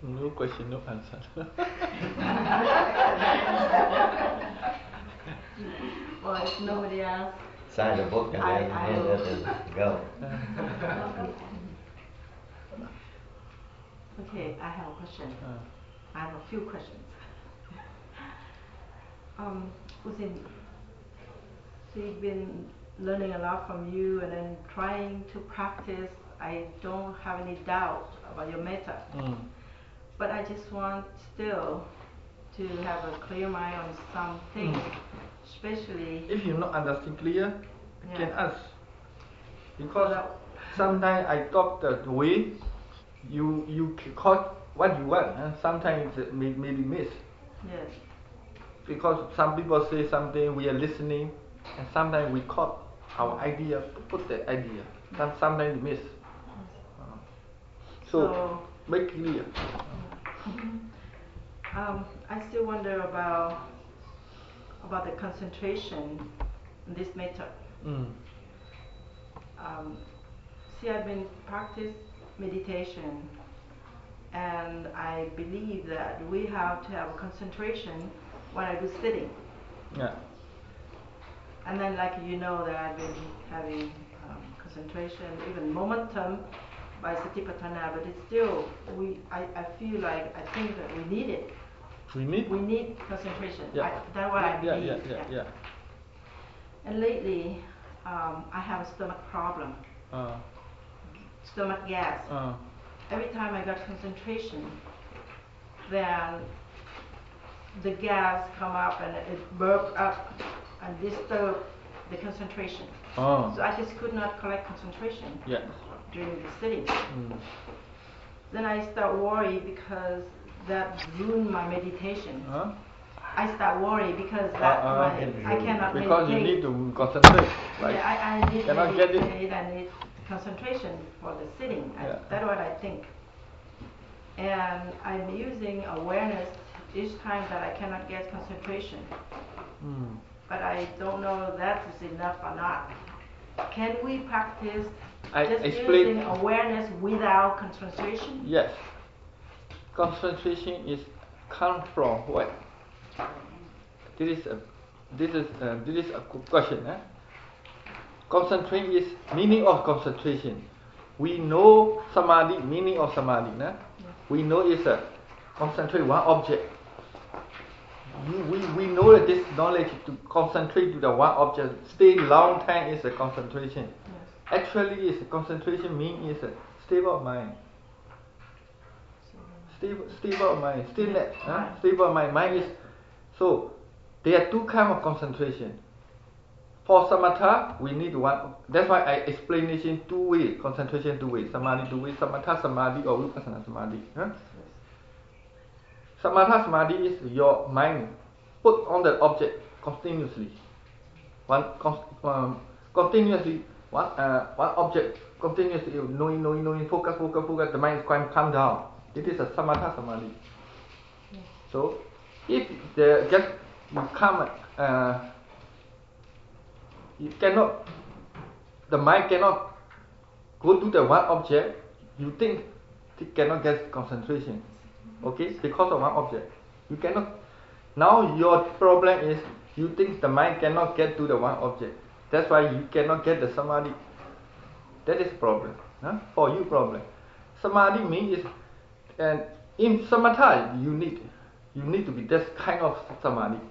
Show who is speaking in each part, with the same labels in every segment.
Speaker 1: No question, no answer.
Speaker 2: Well, if nobody else,
Speaker 3: sign the book and then hand it and go.
Speaker 2: Okay, I have a question. I have a few questions. Usin, so you've been learning a lot from you and then trying to practice. I don't have any doubt about your method. But I just want still to have a clear mind on some things, especially...
Speaker 1: If you not understand clear, you can ask. Because sometimes I talk the way you caught what you want, and sometimes it may be missed.
Speaker 2: Yes.
Speaker 1: Because some people say something, we are listening, and sometimes we caught our idea, put the idea, and sometimes miss. So make clear.
Speaker 2: I still wonder about the concentration in this method. See, I've been practice meditation, and I believe that we have to have a concentration when I do sitting.
Speaker 1: Yeah.
Speaker 2: And then, like you know, that I've been having concentration, even momentum by Satipatthana, but it's still I feel like I think that we need it. We need concentration.
Speaker 1: Yeah.
Speaker 2: That's what I believe.
Speaker 1: Yeah.
Speaker 2: And lately, I have a stomach problem. Stomach gas. Every time I got concentration, then the gas come up and it burp up and disturb the concentration. So I just could not collect concentration during the sitting. Then I start worry because that ruined my meditation. I start worry because I cannot meditate.
Speaker 1: Because you need to concentrate, right?
Speaker 2: Yeah, I need to meditate. I need concentration for the sitting. That's what I think. And I'm using awareness each time that I cannot get concentration. But I don't know if that is enough or not. Can we practice using awareness without concentration?
Speaker 1: Yes. Concentration is come from what? This is a good question. Concentration is meaning of concentration. We know samadhi, meaning of samadhi. We know it's a concentrate one object. We know that this knowledge to concentrate to the one object, stay long time is a concentration. Actually, is concentration means is a stable of mind. Stable of mind, stillness. Stable of mind. Mind is so. There are two kinds of concentration. For samatha, we need one. That's why I explain it in two ways. Concentration two ways. Samadhi two ways. Samatha samadhi or vipassana samadhi. Samatha samadhi is your mind put on the object continuously. Continuously one object continuously knowing, focus. The mind is quite calm down. It is a samatha samadhi. So if you come, you cannot. The mind cannot go to the one object. You think it cannot get concentration. Okay, because of one object, you cannot. Now your problem is you think the mind cannot get to the one object. That's why you cannot get the samadhi. That is problem. For you problem. Samadhi means is, and in samatha you need to be this kind of samadhi.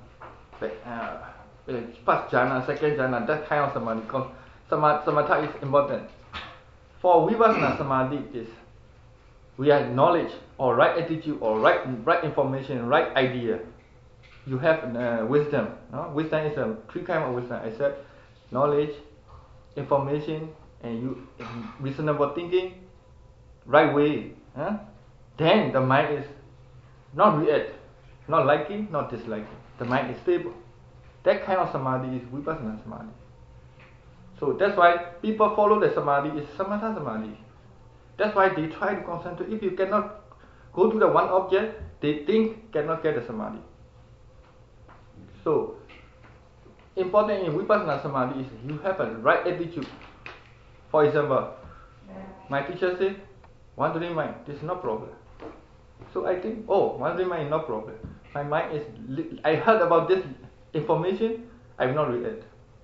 Speaker 1: First jhana, second jhana, that kind of samadhi. Samatha is important. For vipassana samadhi is we have knowledge or right attitude or right information, right idea. You have wisdom. Wisdom is three kinds of wisdom. I said knowledge, information, and reasonable thinking, right way. Then the mind is not react, not liking, not disliking. The mind is stable. That kind of samadhi is vipassana samadhi. So that's why people follow the samadhi is samatha samadhi. That's why they try to concentrate. If you cannot go to the one object, they think cannot get the samadhi. So important in vipassana samadhi is you have a right attitude. For example, my teacher said, want to read mind, this is no problem. So I think, oh, wandering mind is no problem. My mind is, I heard about this information, I will not read it.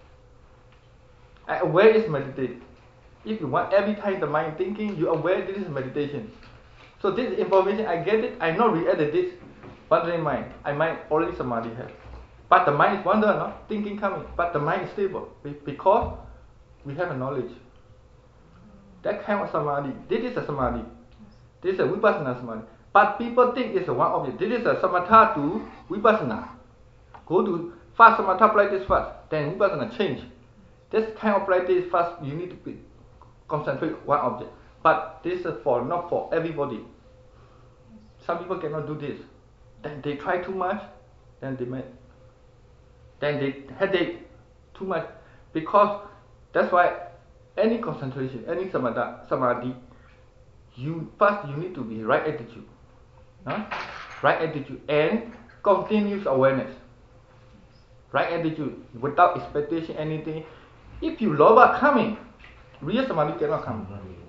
Speaker 1: I aware is meditate. If you want every time the mind thinking, you aware this is meditation. So this information, I get it, I not react this wandering mind. I might already samadhi have. But the mind is wandering, no? Thinking coming. But the mind is stable because we have a knowledge. That kind of samadhi. This is a samadhi. This is a vipassana samadhi. But people think it's a one object. This is a samatha to vipassana. Go to fast samatha practice first, then vipassana change. This kind of practice first, you need to concentrate one object. But this is not for everybody. Some people cannot do this. Then they try too much, then they headache too much. Because that's why any concentration, any samadhi, you need to be right attitude. Right attitude and continuous awareness. Right attitude without expectation anything. If you lobha coming, real samadhi cannot come.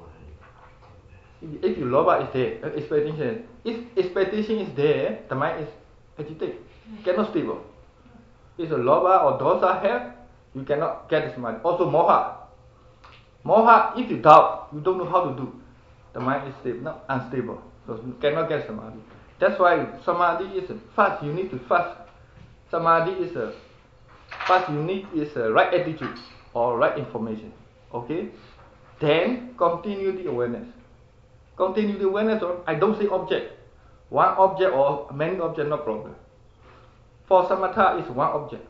Speaker 1: If you lobha is there, expectation. If expectation is there, the mind is agitated, cannot stable. If a lobha or dosa have, you cannot get samadhi. Also moha. Moha, if you doubt, you don't know how to do, the mind is stable, unstable. So you cannot get samadhi. That's why samadhi is first you need to fast. Samadhi is first you need is a right attitude or right information. Okay? Then continue the awareness. Continue the awareness of, I don't say object. One object or many objects, no problem. For samatha is one object.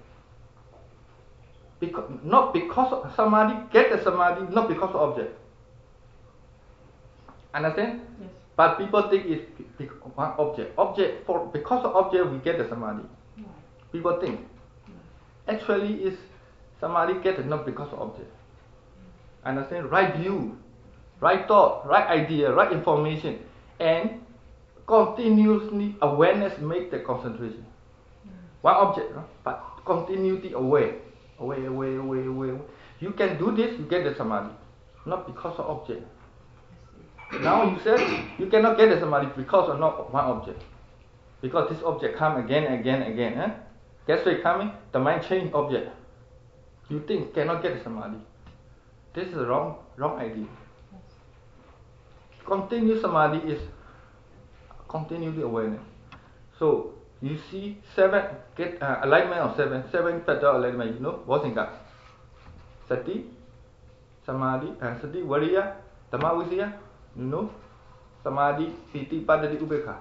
Speaker 1: Not because of samadhi, get the samadhi, not because of object. Understand?
Speaker 2: Yes.
Speaker 1: But people think it's one object. Because of object we get the samadhi.
Speaker 2: Right.
Speaker 1: People think. Actually is samadhi get not because of object. Understand? Right view, right thought, right idea, right information, and continuously awareness make the concentration. One object, no? But continuity aware. You can do this, you get the samadhi. Not because of object. Now you said you cannot get the samadhi because of not one object. Because this object come again. Guess what's coming? The mind change object. You think cannot get the samadhi. This is a wrong idea. Continuous samadhi is continually awareness. So you see alignment of seven petal alignment. You know what's in that? Sati, samadhi, sati, viriya, dhamma, you know, samadhi, piti, padati, ubekha.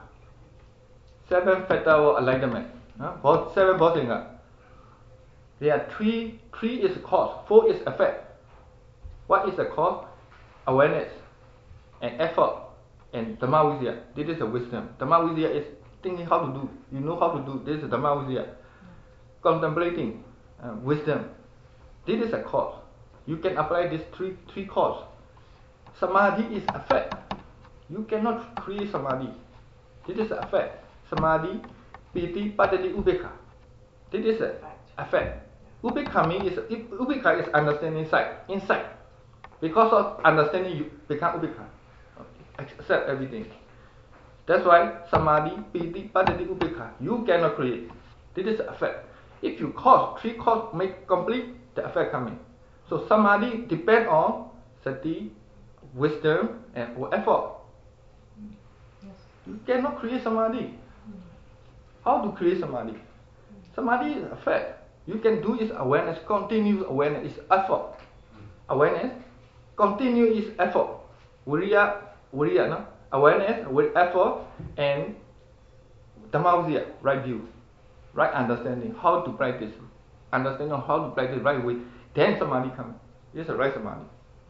Speaker 1: 7 petal alignment. Seven bossinga. There are three is cause, 4 is effect. What is the cause? Awareness and effort and dhamma vidya. This is a wisdom. Dhamma vidya is thinking how to do. You know how to do. This is dhamma vidya. Contemplating, wisdom. This is a cause. You can apply these three cause. Samadhi is effect. You cannot create samadhi. This is effect. Samadhi, piti, padati, ubekha. This is effect. Ubekha means ubekha is understanding inside. Because of understanding, you become ubekha. Accept everything. That's why samadhi, piti, padati, ubekha. You cannot create. This is effect. If you cause, 3 cause make complete, the effect coming. So samadhi depend on sati, wisdom, and effort.
Speaker 2: Yes.
Speaker 1: You cannot create samadhi. How to create samadhi? Samadhi is effect. You can do is awareness, continuous awareness is effort. Awareness, continuous effort. Viriya, no? Awareness with effort and dhamma, right view, right understanding, how to practice. Understanding how to practice right way. Then samadhi comes. It's a right samadhi.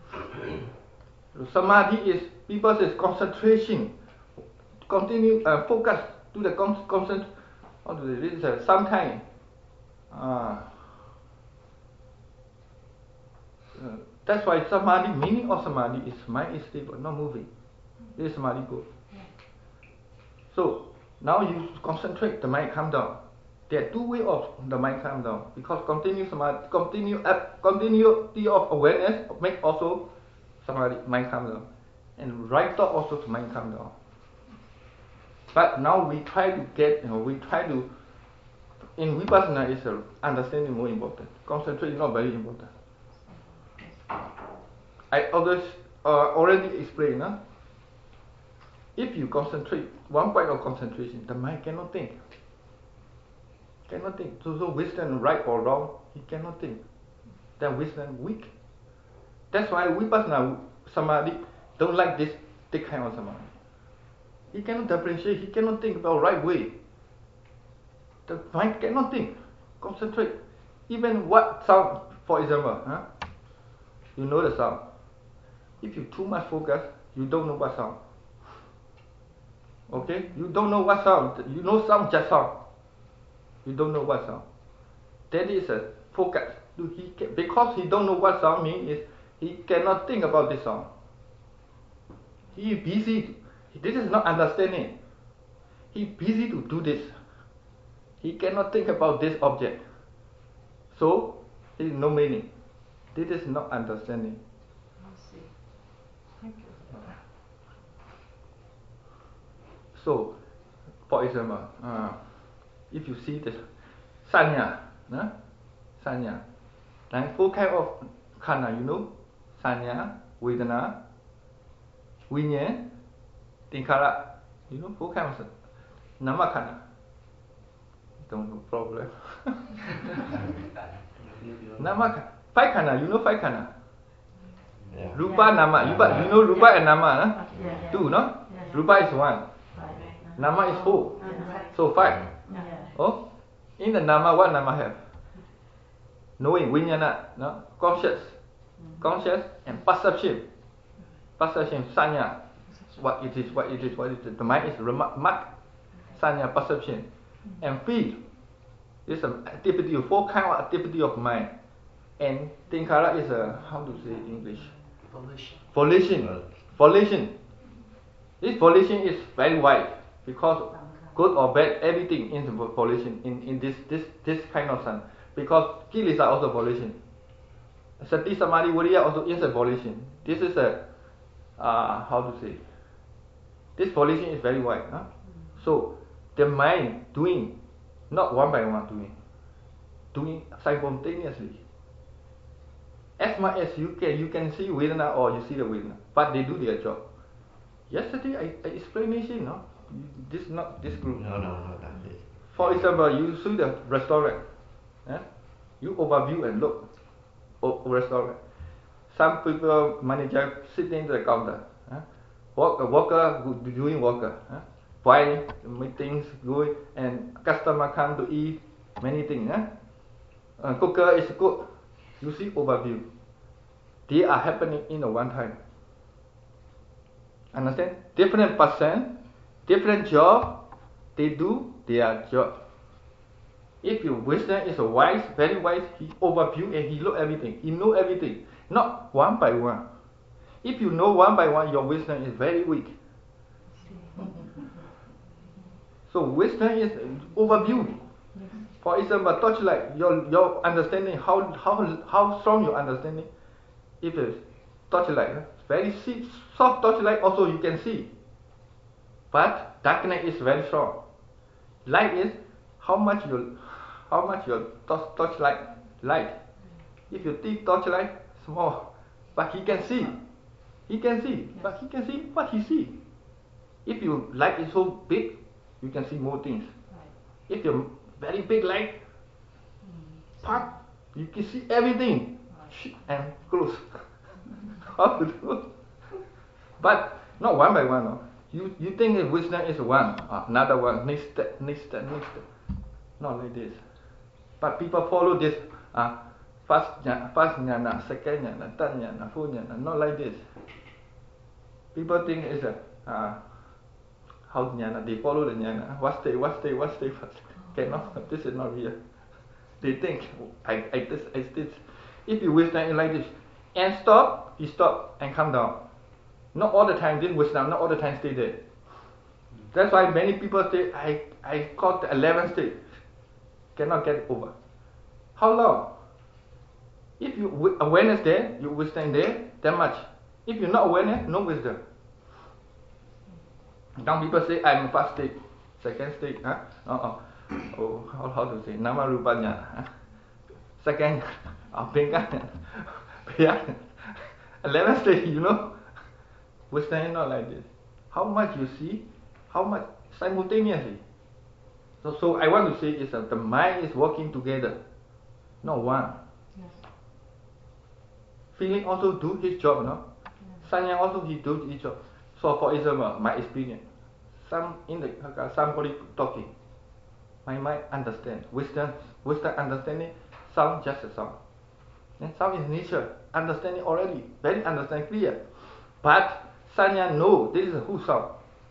Speaker 1: Samadhi is, people say concentration. Continue, focus to the concentration. This is sometime. That's why samadhi, meaning of samadhi is mind is stable, not moving. This is samadhi goal. So now you concentrate, the mind calm down. There are 2 ways of the mind calm down. Because continuity of awareness make also samadhi, mind calm down. And right thought also to mind calm down. But now we try to get, in Vipassana is understanding more important. Concentration is not very important. I already explained, if you concentrate, one point of concentration, the mind cannot think. Cannot think. So wisdom, right or wrong, he cannot think. Then wisdom weak. That's why Vipassana Samadhi don't like this kind of Samadhi. He cannot differentiate, he cannot think about right way. The mind cannot think, concentrate. Even what sound, for example, you know the sound. If you too much focus, you don't know what sound. Okay? You don't know what sound. You know sound, just sound. You don't know what sound. That is a focus. Because he don't know what sound means, is he cannot think about this sound. He is busy. This is not understanding. He is busy to do this. He cannot think about this object. So, it is no meaning. This is not understanding.
Speaker 2: I see. Thank you.
Speaker 1: So, for example, if you see this sanya, sanya, then 4 kinds of khana, you know, sanya, vedana, vinyana, tinkhara, you know, 4 kinds of nama khana. Don't no problem. Nama khana, 5 khana, you know 5 khana.
Speaker 3: Yeah.
Speaker 1: Rupa, nama, you know rupa and nama,
Speaker 2: Yeah.
Speaker 1: 2, no?
Speaker 2: Yeah.
Speaker 1: Rupa is 1, nama is 4, so 5. Oh, in the nama, what nama have? Knowing, vinyana, no? Conscious and perception. Perception, sanya, what it is. The mind is mark, sanya, perception, and feel. This is an activity, 4 kinds of activity of mind. And tinkhara is how to say in English? Volition. This volition is very wide because good or bad, everything is volition in this kind of sun. Because kilesa are also volition. Sati, Samadhi, Viriya also is a volition. This is how to say? This volition is very wide. So the mind doing, not one by one doing simultaneously. As much as you can see Vedana or you see the Vedana, but they do their job. Yesterday I explained this, no? Not this group.
Speaker 3: No, not this.
Speaker 1: For example, you see the restaurant. You overview and look restaurant. Some people, manager sitting in the counter. Worker doing worker. Buy meetings, going, and customer come to eat many things. Cooker is cook. You see overview. They are happening in a one time. Understand? Different person, different job, they do their job. If your wisdom is wise, very wise, he overview and he look everything. He know everything. Not one by one. If you know one by one, your wisdom is very weak. So wisdom is overview. For example, torchlight, your understanding, how strong your understanding. If it's torchlight, very soft torchlight also you can see. But darkness is very strong. Light is how much your torchlight light. If you take torchlight, small, but he can see. He can see, but he can see what he see. If your light is so big, you can see more things. If your very big light, pop, you can see everything and close. How to do? But not one by one. No. You think that wisdom is one, another one, next step. Not like this. But people follow this first jnana, second jnana, third jnana, fourth jnana, not like this. People think it's how jnana, they follow the jnana. What stage. Cannot, this is not real. They think, I this. If you wisdom is like this, and stop, you stop and come down. Not all the time, this wisdom, not all the time stay there. That's why many people say, I caught the 11th stage. Cannot get over. How long? If you awareness there, you wisdom there, that much. If you're not awareness, no wisdom. Now people say, I'm a fast state. Second stage, how to say, nama rupanya. Second, bengan, 11th stage, Western is not like this. How much you see, how much simultaneously. So I want to say is that the mind is working together, not one.
Speaker 2: Yes.
Speaker 1: Feeling also do his job, no?
Speaker 2: Yes.
Speaker 1: Sanya also he do his job. So for example, my experience, somebody talking, my mind understand. Wisdom understanding, sound just a sound. And sound is nature, understanding already, very understand clear. But Sanya know this is who sound.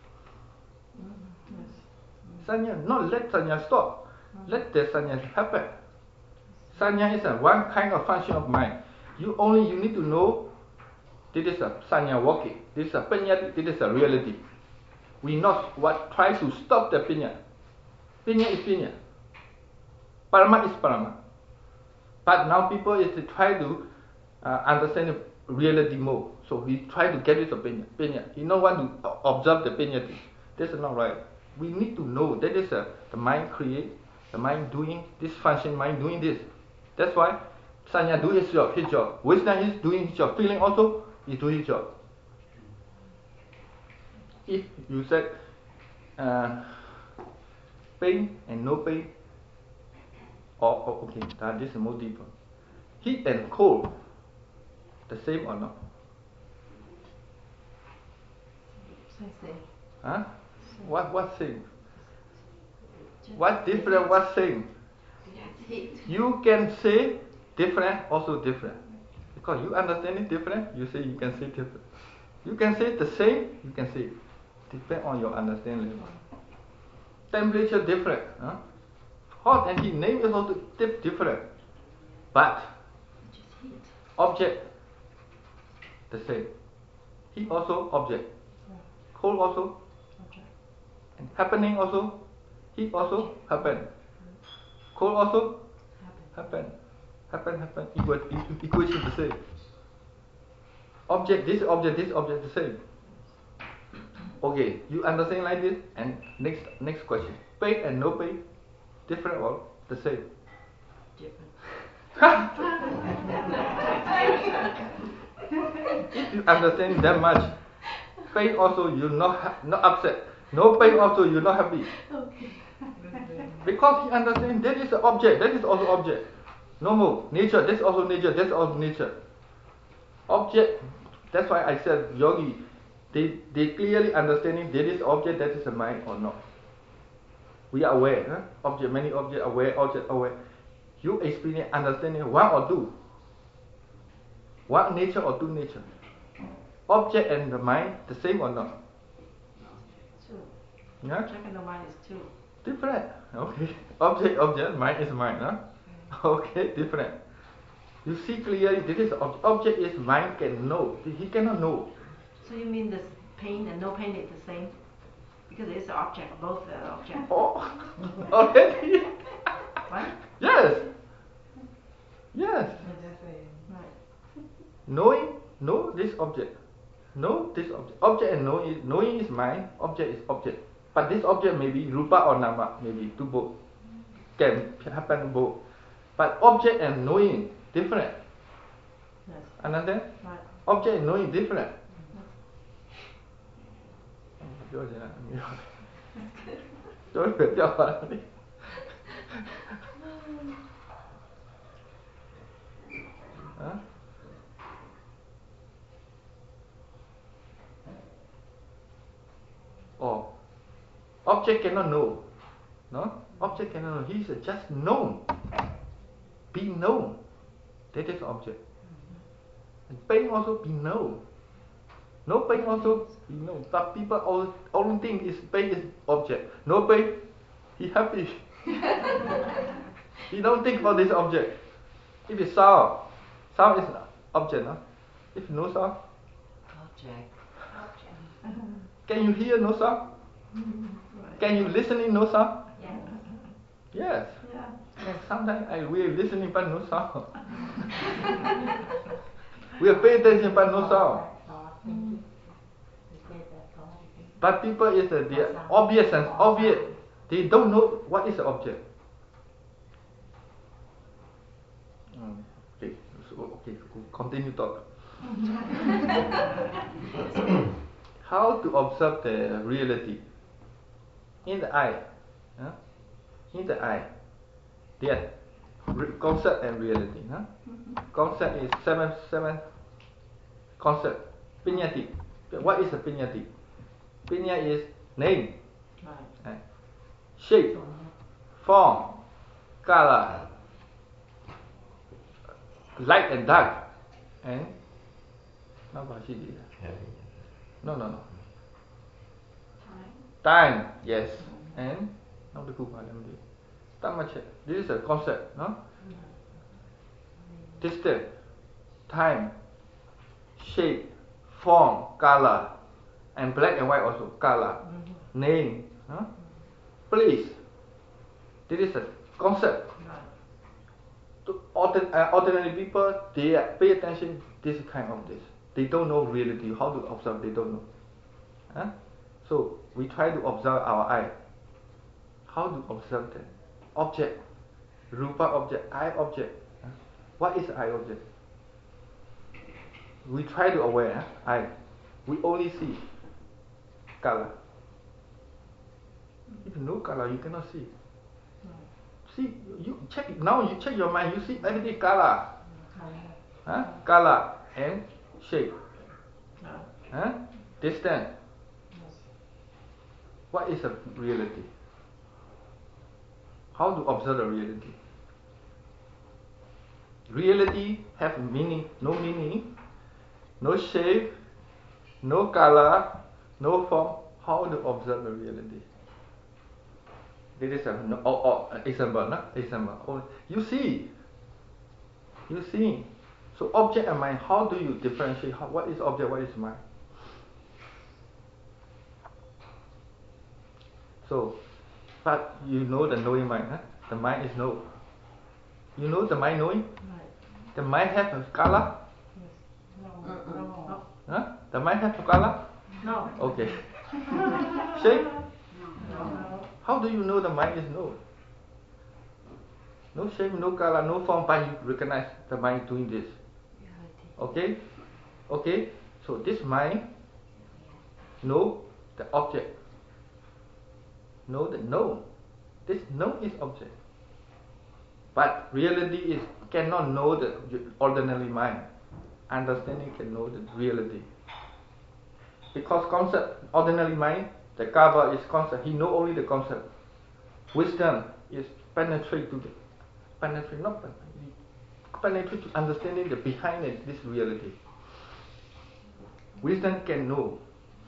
Speaker 2: Yes.
Speaker 1: Sanya, not let Sanya stop. Let the Sanya happen. Sanya is a one kind of function of mind. You need to know this is a Sanya working. This is a Penya, this is a reality. We not try to stop the Penya. Penya is Penya. Parama is Parama. But now people is to try to understand the reality more. So we try to get rid of Penya. You don't want to observe the Penya thing. This is not right. We need to know that is the mind create, the mind doing this function, mind doing this. That's why Sanya do his job. Wisdom is doing his job. Feeling also is doing his job. If you said pain and no pain, okay, then this is more deeper. Heat and cold, the same or not?
Speaker 2: Same thing.
Speaker 1: Huh? What same? What different? What same? You can say different, also different. Because you understand it different, you say you can say different. You can say the same, you can say depend on your understanding level. Temperature different. Huh? Hot and heat, name is also different. But object the same. Heat also object. Cold also. And happening also. Heat also happen. Cold also happen. Equation the same. Object, this object, the same. Okay, you understand like this? And next question. Pain and no pain, different or the same?
Speaker 2: Different.
Speaker 1: If you understand that much, pain also you not upset. No pain also you not happy.
Speaker 2: Okay.
Speaker 1: Because he understands that is an object, that is also object. No more. Nature, that's also nature, that's also nature. Object, that's why I said yogi, they clearly understanding that is object, that is a mind or not. We are aware, huh? Object, many object aware, object aware. You experience understanding one or two. One nature or two nature. Object and the mind, the same or not?
Speaker 2: Two.
Speaker 1: Yeah?
Speaker 2: Object and the mind is two.
Speaker 1: Different. Okay. Object, mind is mind, huh? Okay, different. You see clearly this is object is mind can know. He cannot know.
Speaker 2: So you mean this pain and no pain is the same? Because it's an object, both are objects.
Speaker 1: Oh, already?
Speaker 2: Right?
Speaker 1: Yes. Yes.
Speaker 2: Right.
Speaker 1: Knowing, know this object. Know this object. Object and knowing is mind, object is object. But this object may be rupa or nama, maybe to both. Can happen both. But object and knowing different.
Speaker 2: Yes.
Speaker 1: Understand?
Speaker 2: Right.
Speaker 1: Object and knowing different. Huh? Oh, object cannot know. No? Object cannot know. He is just known. Being known. That is object. And pain also be known. No pain also be known. But people only think is pain is object. No pain, he happy. He don't think about this object. If it's sound is object, no? If no sound,
Speaker 2: Object.
Speaker 1: can you hear no sound?
Speaker 2: Right.
Speaker 1: Can you listening no sound?
Speaker 2: Yeah.
Speaker 1: Yes.
Speaker 2: Yeah.
Speaker 1: And sometimes we are listening but no sound. We are paying attention but no sound. But people is the obvious sense, obvious. They don't know what is the object. Okay, continue talk. How to observe the reality? In the eye. Huh? In the eye. There. Concept and reality. Huh? Concept is seven concept. Pinyati. What is a pinyati? Pinya is name. Right. Shape. Form. Color. Light and dark. And no. Time. Yes. And this is a concept, no? Distance, time, shape, form, color, and black and white also, color, name, huh? Place. This is a concept. To ordinary people, they pay attention this kind of this. They don't know reality, how to observe, they don't know. Huh? So we try to observe our eye. How to observe the object? Rupa object, eye object. Huh? What is eye object? We try to aware eye. We only see color. If no color, you cannot see. See, you check your mind. You see everything color, huh? Color and shape, huh? Distance. What is a reality? How to observe the reality? Reality have meaning, no shape, no color, no form. How to observe the reality? This is an example, no? Example. You see. So object and mind, how do you differentiate? What is object, what is mind? So, but you know the knowing mind, huh? The mind is know. You know the mind knowing? The mind have a color?
Speaker 2: No.
Speaker 1: Huh? The mind have a color?
Speaker 2: No.
Speaker 1: Okay. Shape?
Speaker 2: No.
Speaker 1: How do you know the mind is no? No shape, no color, no form, but you recognize the mind doing this. Okay? Okay? So this mind know the object. Know the no. This no is object. But reality is cannot know the ordinary mind. Understanding can know the reality. Because concept, ordinary mind, the cover is concept. He know only the concept. Wisdom is penetrate to understanding the behind this reality. Wisdom can know.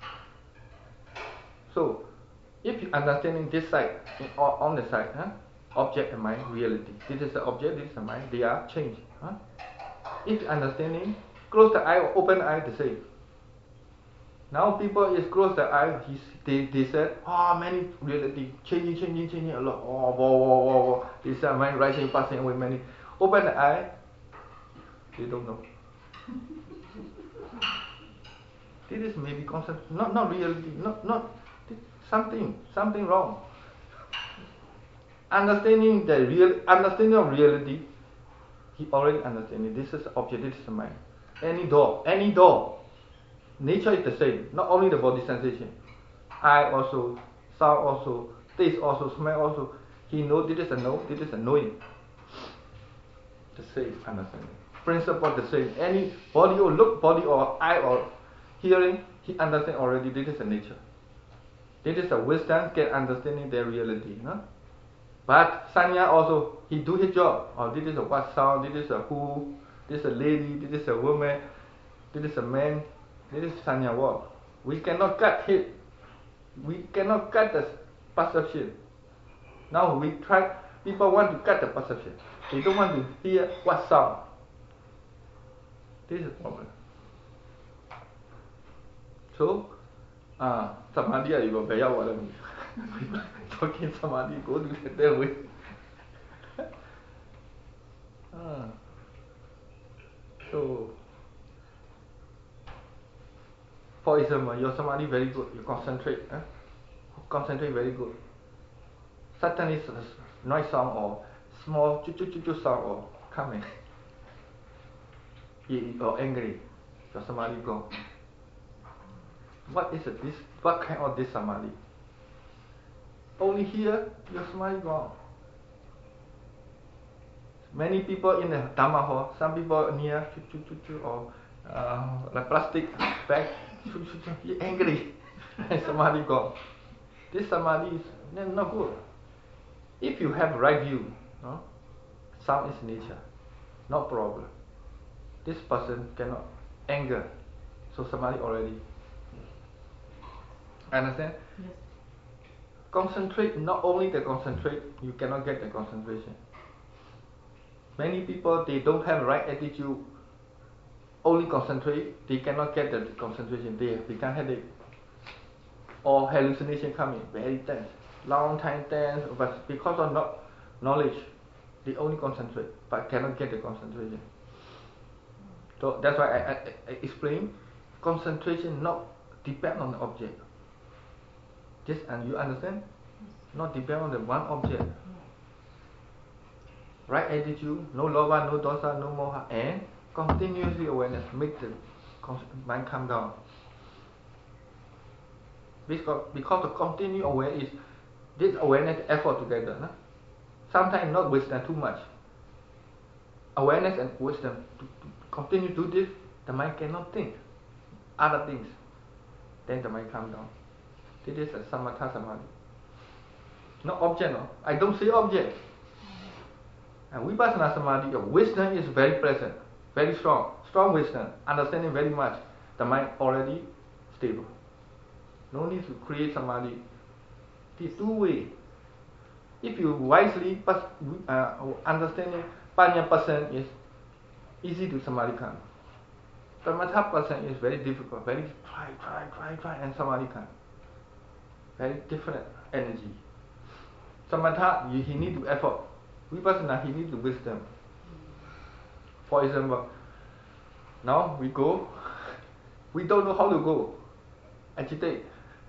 Speaker 1: So, if you understanding this side, on the side, huh? Object and mind, reality. This is the object, this is the mind, they are changed. Huh? If you understanding, close the eye or open the eye, the same. Now people is close the eye, they said, many reality, changing a lot. Wow. This is mind rising, passing away, many. Open the eye, they don't know. This is maybe concept, not reality, not something wrong. Understanding of reality, he already understanding. This is object, this is the mind. Any door. Nature is the same, not only the body sensation. Eye also, sound also, taste also, smell also. He knows this is a know, this is a knowing. The same understanding. Principle the same. Any body or look, body or eye or hearing, he understands already this is a nature. This is a wisdom can understanding their reality. Huh? But Sanya also, he do his job. This is a what sound, this is a who, this is a lady, this is a woman, this is a man, this is Sanya work. We cannot cut it. We cannot cut the perception. Now we try, people want to cut the perception. They don't want to hear what sound. This is the problem. So, Samadhi, you go back out. Talking Samadhi, go to that way. So, for example, your Samadhi very good. You concentrate. Concentrate very good. suddenly noise sound or small chu sound or coming, or angry, your samadhi gone. What is this? What kind of this samadhi? Only here, your samadhi gone. Many people in the Dhamma hall, some people near or like plastic bag, he angry, and samadhi gone. This samadhi is not good. If you have right view, no? Sound is nature, no problem. This person cannot anger, so samadhi already. Understand?
Speaker 2: Yes.
Speaker 1: Concentrate, not only the concentrate, you cannot get the concentration. Many people, they don't have right attitude, only concentrate, they cannot get the concentration, they become headache. Or hallucination coming, very tense, long time tense, but because of not knowledge, they only concentrate, but cannot get the concentration. So that's why I explain, concentration not depend on the object. Just, and you understand? Not depend on the one object. Right attitude, no lobha, no dosa, no moha, and continuously awareness, make the mind calm down. Because the continuous awareness is this awareness effort together. No? Sometimes not wisdom too much. Awareness and wisdom to continue to do this, the mind cannot think other things. Then the mind calm down. This is a samatha samadhi. No object, no. I don't see object. And vipassana samadhi, your wisdom is very present, very strong, strong wisdom, understanding very much. The mind already stable. No need to create samadhi. It is two-way. If you wisely understanding panya person is easy to samadhi come. Samatha person is very difficult, very try and samadhi come. Very different energy. Samatha, he need to effort. Vipassana, he need to wisdom. For example, now we go, we don't know how to go, agitate.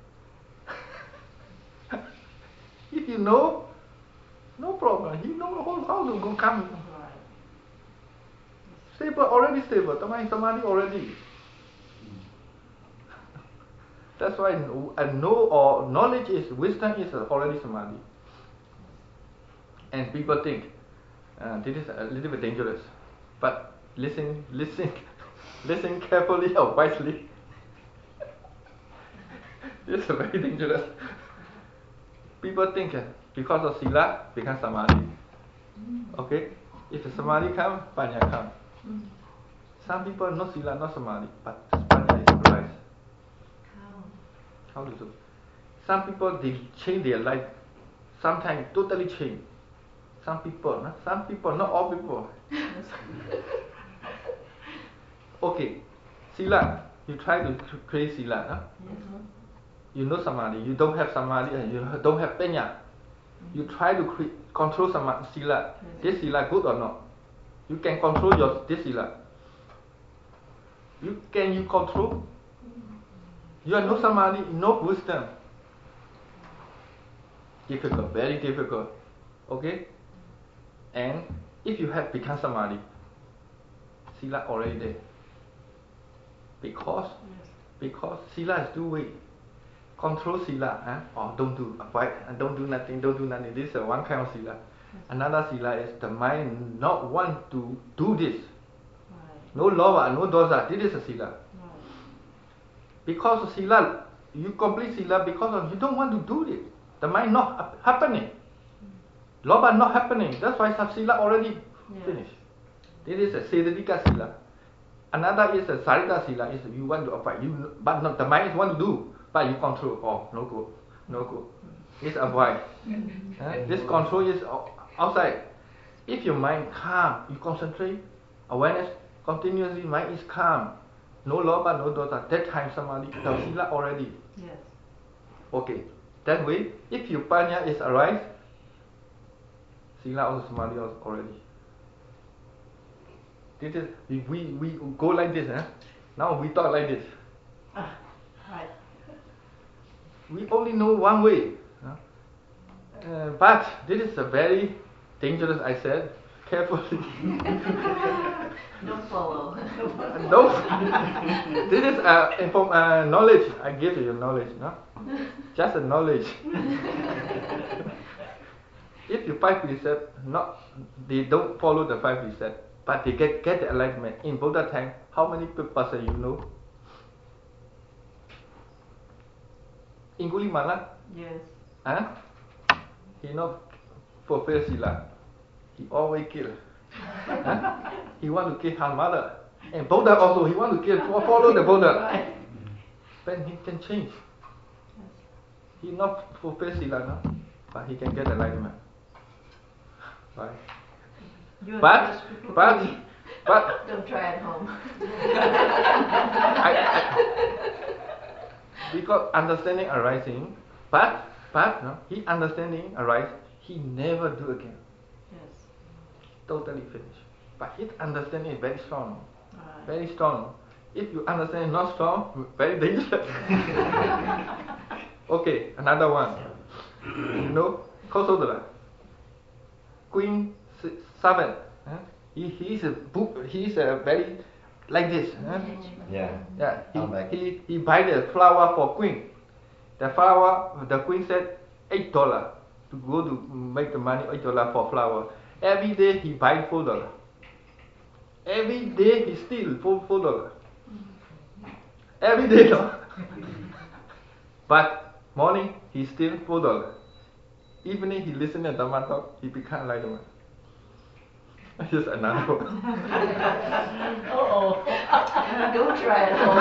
Speaker 1: If you know, no problem. He know how to go come. Stable, already stable. Samadhi already. That's why know or knowledge is, wisdom is already samadhi. And people think this is a little bit dangerous. But listen carefully or wisely. This is very dangerous. People think because of sila become samadhi. Okay? If the samadhi come, panya come. Some people no sila, no samadhi, but panya is right. How to do? Some people they change their life. Sometimes totally change. Some people, not all people. Okay, sila. You try to create sila. Huh? You know samadhi. You don't have samadhi and you don't have panya. You try to control sila. This sila good or not? You can control this sila. Can you control? You have no samadhi, no wisdom. Difficult, very difficult. Okay? And if you have become samadhi, sila already there. Because sila is two way. Control sila, or don't do, avoid, and don't do nothing. This is one kind of sila. Another sila is the mind not want to do this. No lobha, no dosa. This is a sila. Because of sila, you complete sila because of you don't want to do it. The mind not happening. Lobha not happening. That's why sila already finished. This is a sedadika sila. Another is a sarita sila. Is you want to avoid, but not the mind is want to do, but you control. Oh, no good. It's avoid. This control is outside. If your mind calm, you concentrate, awareness continuously. Mind is calm. No lobha, no dosa. That time samadhi, the sila already.
Speaker 2: Yes.
Speaker 1: Okay. That way, if your panya is arise, sila also samadhi also already. This is we go like this, Now we talk like this.
Speaker 2: Right.
Speaker 1: We only know one way. But this is a very dangerous, I said, carefully.
Speaker 4: Don't follow.
Speaker 1: No, this is knowledge. I give you knowledge, no? Just a knowledge. If you 5 precepts, they don't follow the 5 precepts, but they get the enlightenment. In Buddha time, how many person you know? Angulimala?
Speaker 2: Yes.
Speaker 1: Huh? He not fulfill Sila. He always kill. Huh? He want to kill her mother. And Buddha also, he want to kill, follow the Buddha. Then he can change. He not fulfill Sila, no? But he can get enlightenment. Right? But
Speaker 4: Don't try at home.
Speaker 1: because understanding arising, but no, he understanding arise, he never do again.
Speaker 2: Yes.
Speaker 1: Totally finished. But his understanding is very strong.
Speaker 2: Right.
Speaker 1: Very strong. If you understand not strong, very dangerous. Okay, another one. You know, Kosodara. Queen servant. He is a very like this.
Speaker 3: Yeah.
Speaker 1: Yeah.
Speaker 3: Like
Speaker 1: He buy the flower for queen. The flower, the queen said $8 to go to make the money, $8 for flower. Every day he buy $4. Every day he steal $4. Every day, no. But morning he steal $4. Evening he listen to Dhamma talk, he become like the one. Here's another one.
Speaker 4: Don't try at home.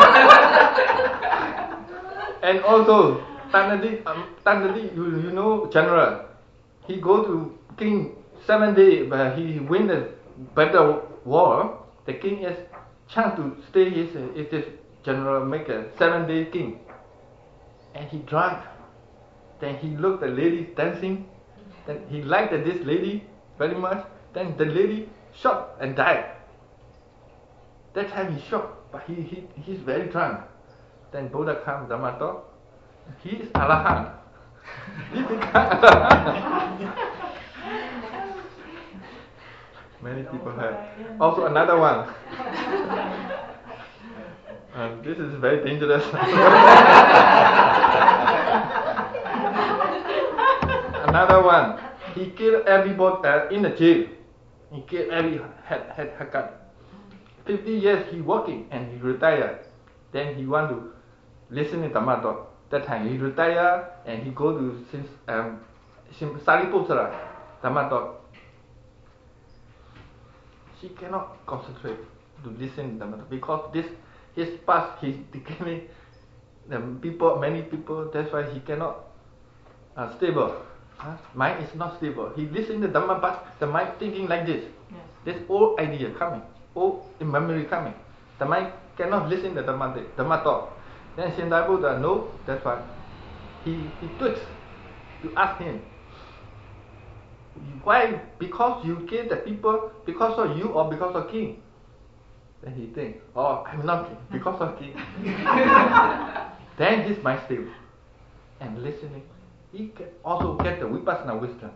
Speaker 1: And also, Tandadi, you know, general. He go to king 7 days, but he win the battle war. The king is chance to stay his general make a 7-day king. And he drunk. Then he looked at the lady dancing. Then he liked this lady very much. Then the lady shot and died. That time he shot, but he's very drunk. Then Buddha comes, Dhamma talk. He is Arahant. He become Arahant. Many people have. Also another one. This is very dangerous. Another one. He killed everybody in the jail. He killed every head haircut. 50 years he working and he retired. Then he want to listen to Dhamma talk. That time he retired and he go to Sariputra Dhamma talk. She cannot concentrate to listen to Dhamma talk because his past he's decaying. Many people. That's why he cannot stable. Mind is not stable. He listen to Dhamma, but the mind thinking like this.
Speaker 2: Yes.
Speaker 1: This old idea coming, old memory coming. The mind cannot listen to Dhamma talk. Then Sendai Buddha no, that's why he tweaks to ask him, why? Because you kill the people because of you or because of king? Then he think, oh, I'm not king, because of king. Then his mind stable and listening. He can also get the vipassana wisdom.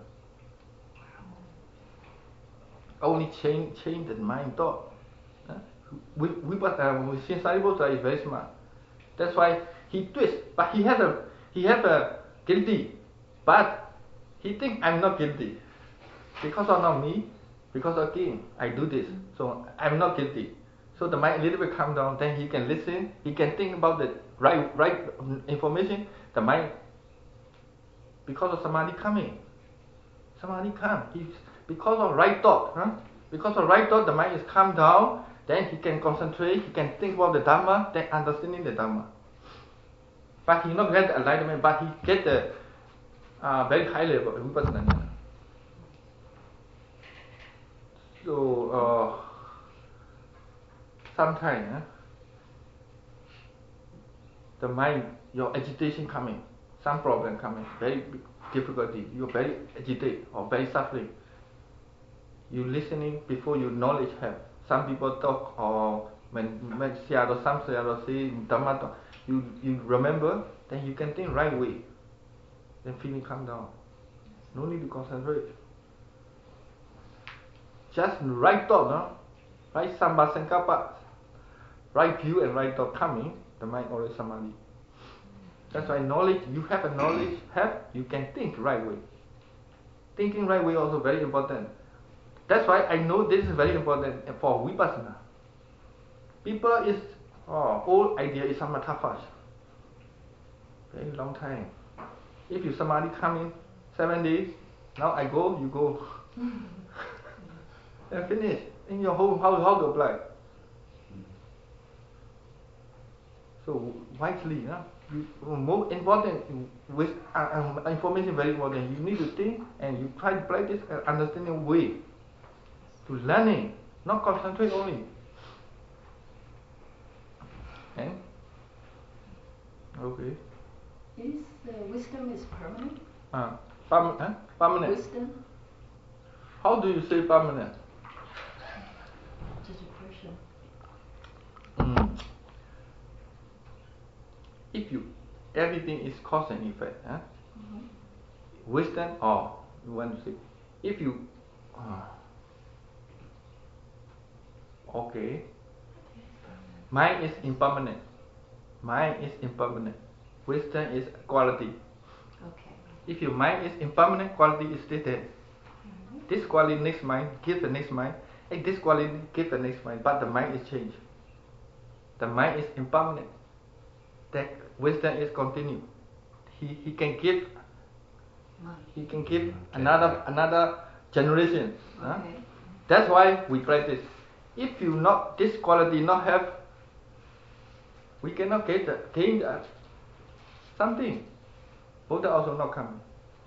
Speaker 1: Only change the mind thought. Vipassana with Sariputra is very smart. That's why he twists, but he have a guilty, but he think I'm not guilty because of not me, because of king. I do this, so I'm not guilty. So the mind a little bit calm down. Then he can listen. He can think about the right information. The mind. Because of samadhi coming. Samadhi come. Because of right thought. Because of right thought, the mind is calm down. Then he can concentrate. He can think about the Dhamma. Then understanding the Dhamma. But he not get the enlightenment. But he get the very high level of vipassana. So sometimes the mind, your agitation coming. Some problem coming, very big difficulty, you're very agitated or very suffering. You listening before your knowledge have. Some people talk or when some say Dhamma talk, you remember, then you can think right way. Then feeling calm down. No need to concentrate. Just right thought, no? Right samba sankapa, right view and right thought coming, the mind already samadhi. That's why knowledge, you have a knowledge, you can think right way. Thinking right way also very important. That's why I know this is very important for vipassana. People is, old idea is samatha first. Very long time. If you samadhi come in 7 days, now I go, you go. And finish. In your home, how to apply? So wisely, more important with information very important. You need to think and you try to practice an understanding way to learning, not concentrate only. And okay.
Speaker 4: Is wisdom is permanent?
Speaker 1: Permanent.
Speaker 4: Wisdom?
Speaker 1: How do you say permanent?
Speaker 4: Just a question.
Speaker 1: If everything is cause and effect, wisdom, you want to say, if you, okay, mind is impermanent. Wisdom is quality.
Speaker 4: Okay.
Speaker 1: If your mind is impermanent, quality is still there. This quality next mind, give the next mind, and this quality give the next mind, but the mind is changed. The mind is impermanent. That wisdom is continued. He can give another generation.
Speaker 4: Okay.
Speaker 1: That's why we practice. If you not this quality not have, we cannot gain something. Buddha also not coming.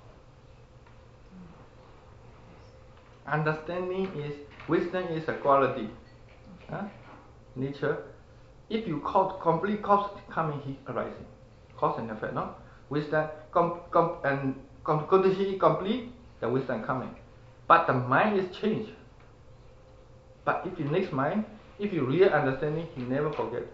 Speaker 1: Understanding is wisdom is a quality, nature. If you complete cause coming, he arising, cause and effect, no? Wisdom and condition is complete, the wisdom coming. But the mind is changed. But if you next mind, if you real understanding, he never forget.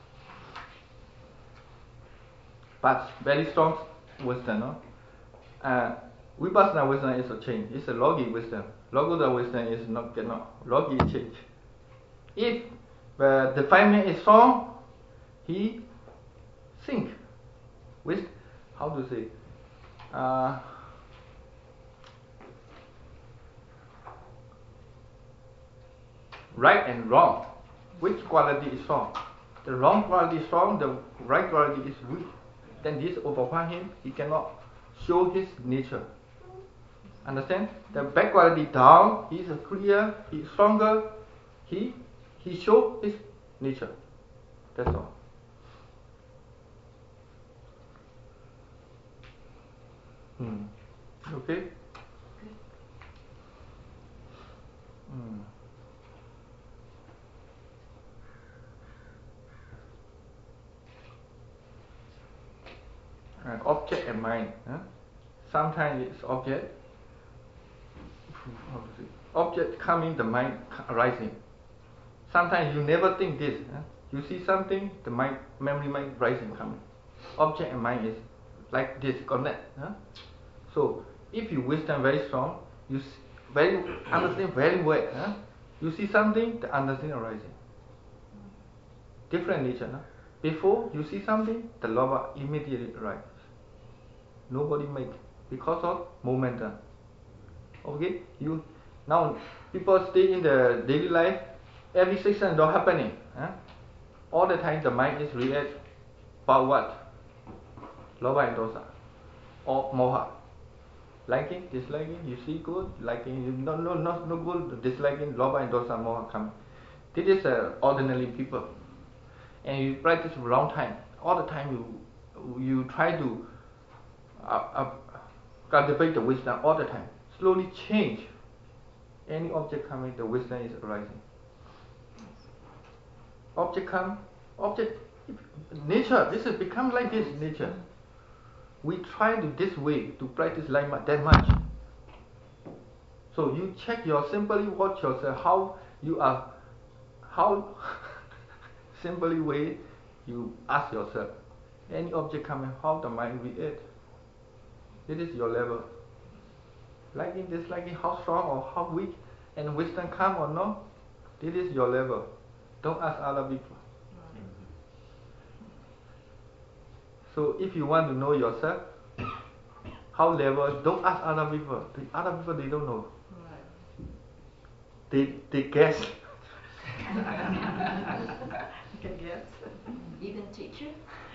Speaker 1: But very strong wisdom, no? Vipassana wisdom is a change. It's a logic wisdom. Logoda wisdom is not logic change. If the defilement is strong, he think with how to say right and wrong. Which quality is strong? The wrong quality is strong, the right quality is weak. Then this overwhelm him, he cannot show his nature. Understand? The bad quality down, he is clear, he is stronger, he show his nature. That's all. Okay? Object and mind. Sometimes it's object. How to say? Object coming, the mind arising. Sometimes you never think this. You see something, the memory mind rising coming. Object and mind is like this, connect. So if your wisdom very strong, you understand very well. You see something, the understanding arising. Different nature. Before you see something, the lava immediately arises. Nobody make because of momentum. Okay, now people stay in the daily life. Every section is happening. All the time the mind is react about what? Lava and dosa, or moha. Liking, disliking, you see good, liking, you not good, disliking, lava and dosa, moha come. This is ordinary people, and you practice for a long time. All the time you try to cultivate the wisdom all the time. Slowly change. Any object coming, the wisdom is arising. Object come, nature. This has become like this nature. We try to this way to practice like that much. So you check simply watch yourself how you are, how simply way you ask yourself. Any object coming, how the mind react. This is your level. liking, disliking, how strong or how weak, and wisdom come or no. This is your level. Don't ask other people. So if you want to know yourself, how level, don't ask other people. The other people, they don't know. They guess.
Speaker 2: Can guess.
Speaker 4: Even teacher?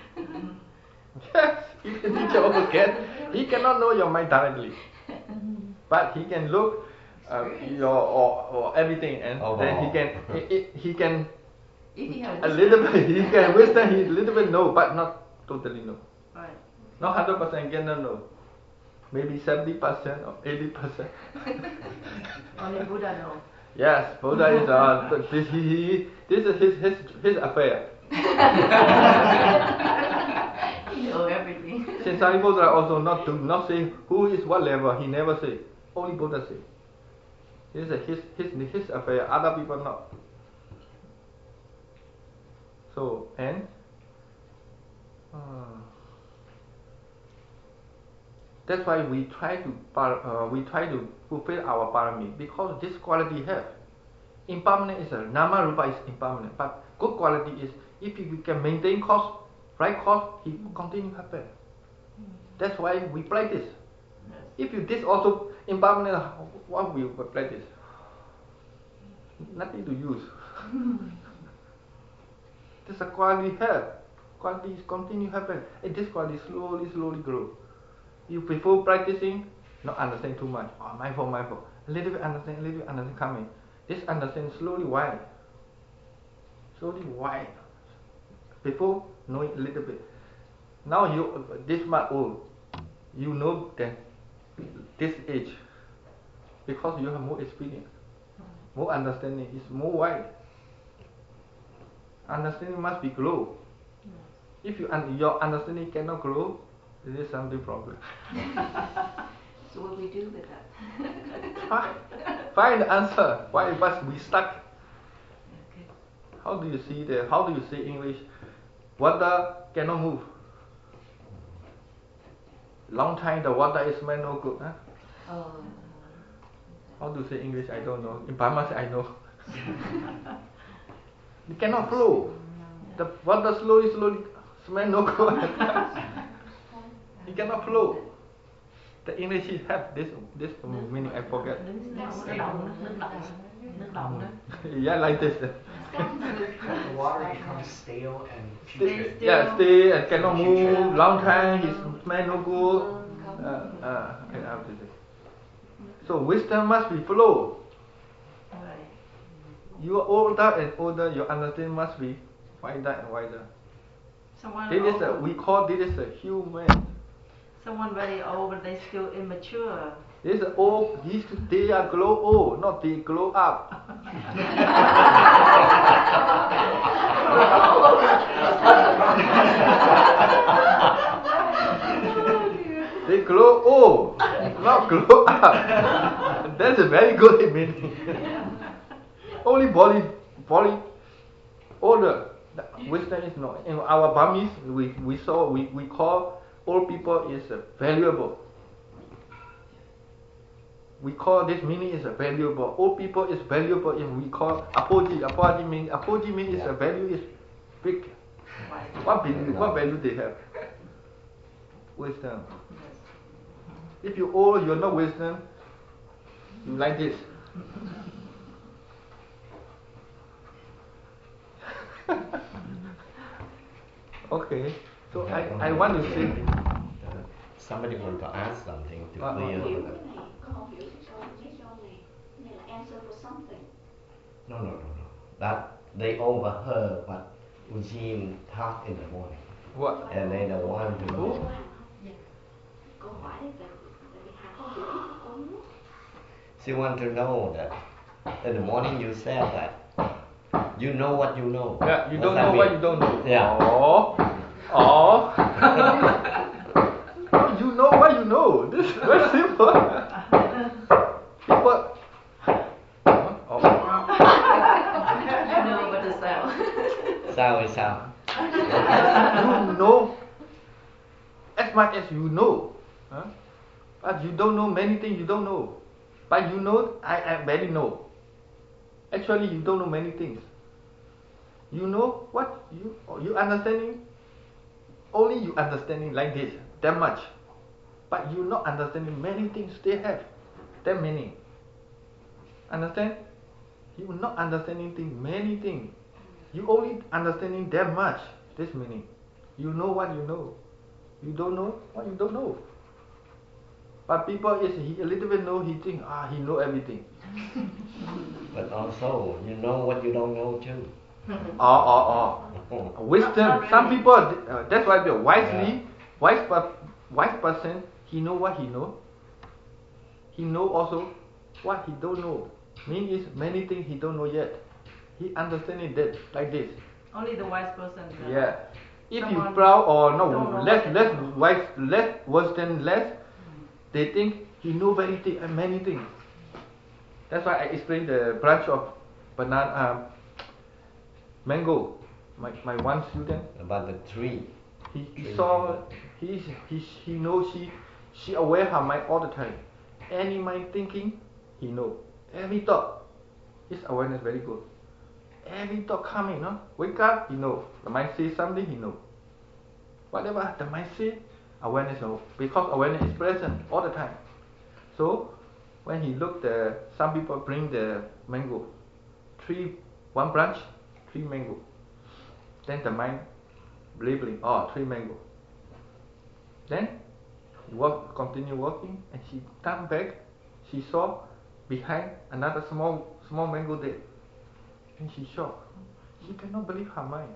Speaker 1: Yes, even teacher also guess. He cannot know your mind directly, but he can look your or everything, and then he can
Speaker 4: If you have
Speaker 1: a little bit. He can wisdom. He little bit know, but not totally know.
Speaker 2: Right.
Speaker 1: Not 100% cannot know. Maybe 70% or 80%.
Speaker 2: Only Buddha know.
Speaker 1: Yes, Buddha is this is his affair.
Speaker 4: you know everything.
Speaker 1: Since Buddha also not say who is what level. He never say. Only Buddha say. This is his affair. Other people not. So and that's why we try to fulfill our parami, because this quality have. Impermanent is a nama rupa is impermanent, but good quality is if we can maintain cause, right cause, he continue happen. That's why we practice. If you this also impermanent, what will we practice? Nothing to use. This a quality have. Quality is continue happen, and this quality slowly grow. You before practicing, not understand too much. Oh, mindful. A little bit understand coming. This understand slowly wide. Before knowing a little bit. Now you this much old. You know that this age, because you have more experience, more understanding, is more wide. Understanding must be grow. If your understanding cannot grow, there is something problem.
Speaker 4: So what do we do with that?
Speaker 1: Find the answer. Why must we stuck?
Speaker 4: Okay.
Speaker 1: How do you see that? How do you say English? Water cannot move. Long time the water is smell no good. Huh?
Speaker 4: Oh.
Speaker 1: How to say English? I don't know. In Burma I know. It cannot flow. The water slowly smell no good. It cannot flow. The English have this meaning I forget. Yeah, like this.
Speaker 5: The water becomes stale and putrid.
Speaker 1: Yeah, stay and cannot move. Long time, his smell no good. I have to say. So wisdom must be flow. You are older and older, your understanding must be wider and wider. We call this a human.
Speaker 2: Someone very old, but they still immature.
Speaker 1: This is old. They are grow old, not they grow up. They grow old, not grow up. That's a very good meaning. Only body older. Wisdom is not. In our Burmese, we call old people is valuable. We call this meaning is valuable. Old people is valuable. If we call apoji means is a value is big. What value they have? Wisdom. If you old, you're not wisdom. You like this. Okay. So I want to say.
Speaker 3: Somebody want to ask something to clear.
Speaker 6: Hiểu cái này, con không hiểu cái câu này là answer for something.
Speaker 3: No. That they overheard what Ujin talked in the morning.
Speaker 1: What?
Speaker 3: And they don't want to know.
Speaker 6: Câu hỏi là tại vì Hà không hiểu ý của con.
Speaker 3: She want to know that in the morning you said that you know what you know.
Speaker 1: Yeah, you
Speaker 3: What's
Speaker 1: don't
Speaker 3: that
Speaker 1: know
Speaker 3: mean?
Speaker 1: what you don't know.
Speaker 3: Yeah.
Speaker 1: Oh. You know what you know. This is very simple. People. Oh.
Speaker 4: You know what to sound.
Speaker 3: Sao is sao?
Speaker 1: You know as much as you know. Huh? But you don't know many things you don't know. But you know, I very know. Actually, you don't know many things. You know what you understanding. Only you understanding like this, that much. But you not understanding many things they have, that meaning. Understand? You not understanding many things. You only understanding that much, this meaning. You know what you know. You don't know what you don't know. But people is he a little bit know, he think he know everything.
Speaker 3: But also, you know what you don't know too.
Speaker 1: Wisdom. Some people, that's why they're wise person, he know what he know. He know also what he don't know. Means is many things he don't know yet. He understanding that like this.
Speaker 2: Only the wise person.
Speaker 1: Yeah. If you proud or no, less wise, less wisdom, less, they think he know many things. That's why I explained the branch of banana, mango. My one student.
Speaker 3: About the tree.
Speaker 1: He saw, he knows, she aware her mind all the time. Any mind thinking, he know. Every thought, his awareness very good. Every thought coming, wake up, he know. The mind say something, he know. Whatever the mind say, awareness know. Because awareness is present all the time. So when he looked, some people bring the mango, one branch, 3 mango. Then the mind labeling, 3 mango. Then continue working, and she come back. She saw behind another small mango there, and she shocked. She cannot believe her mind.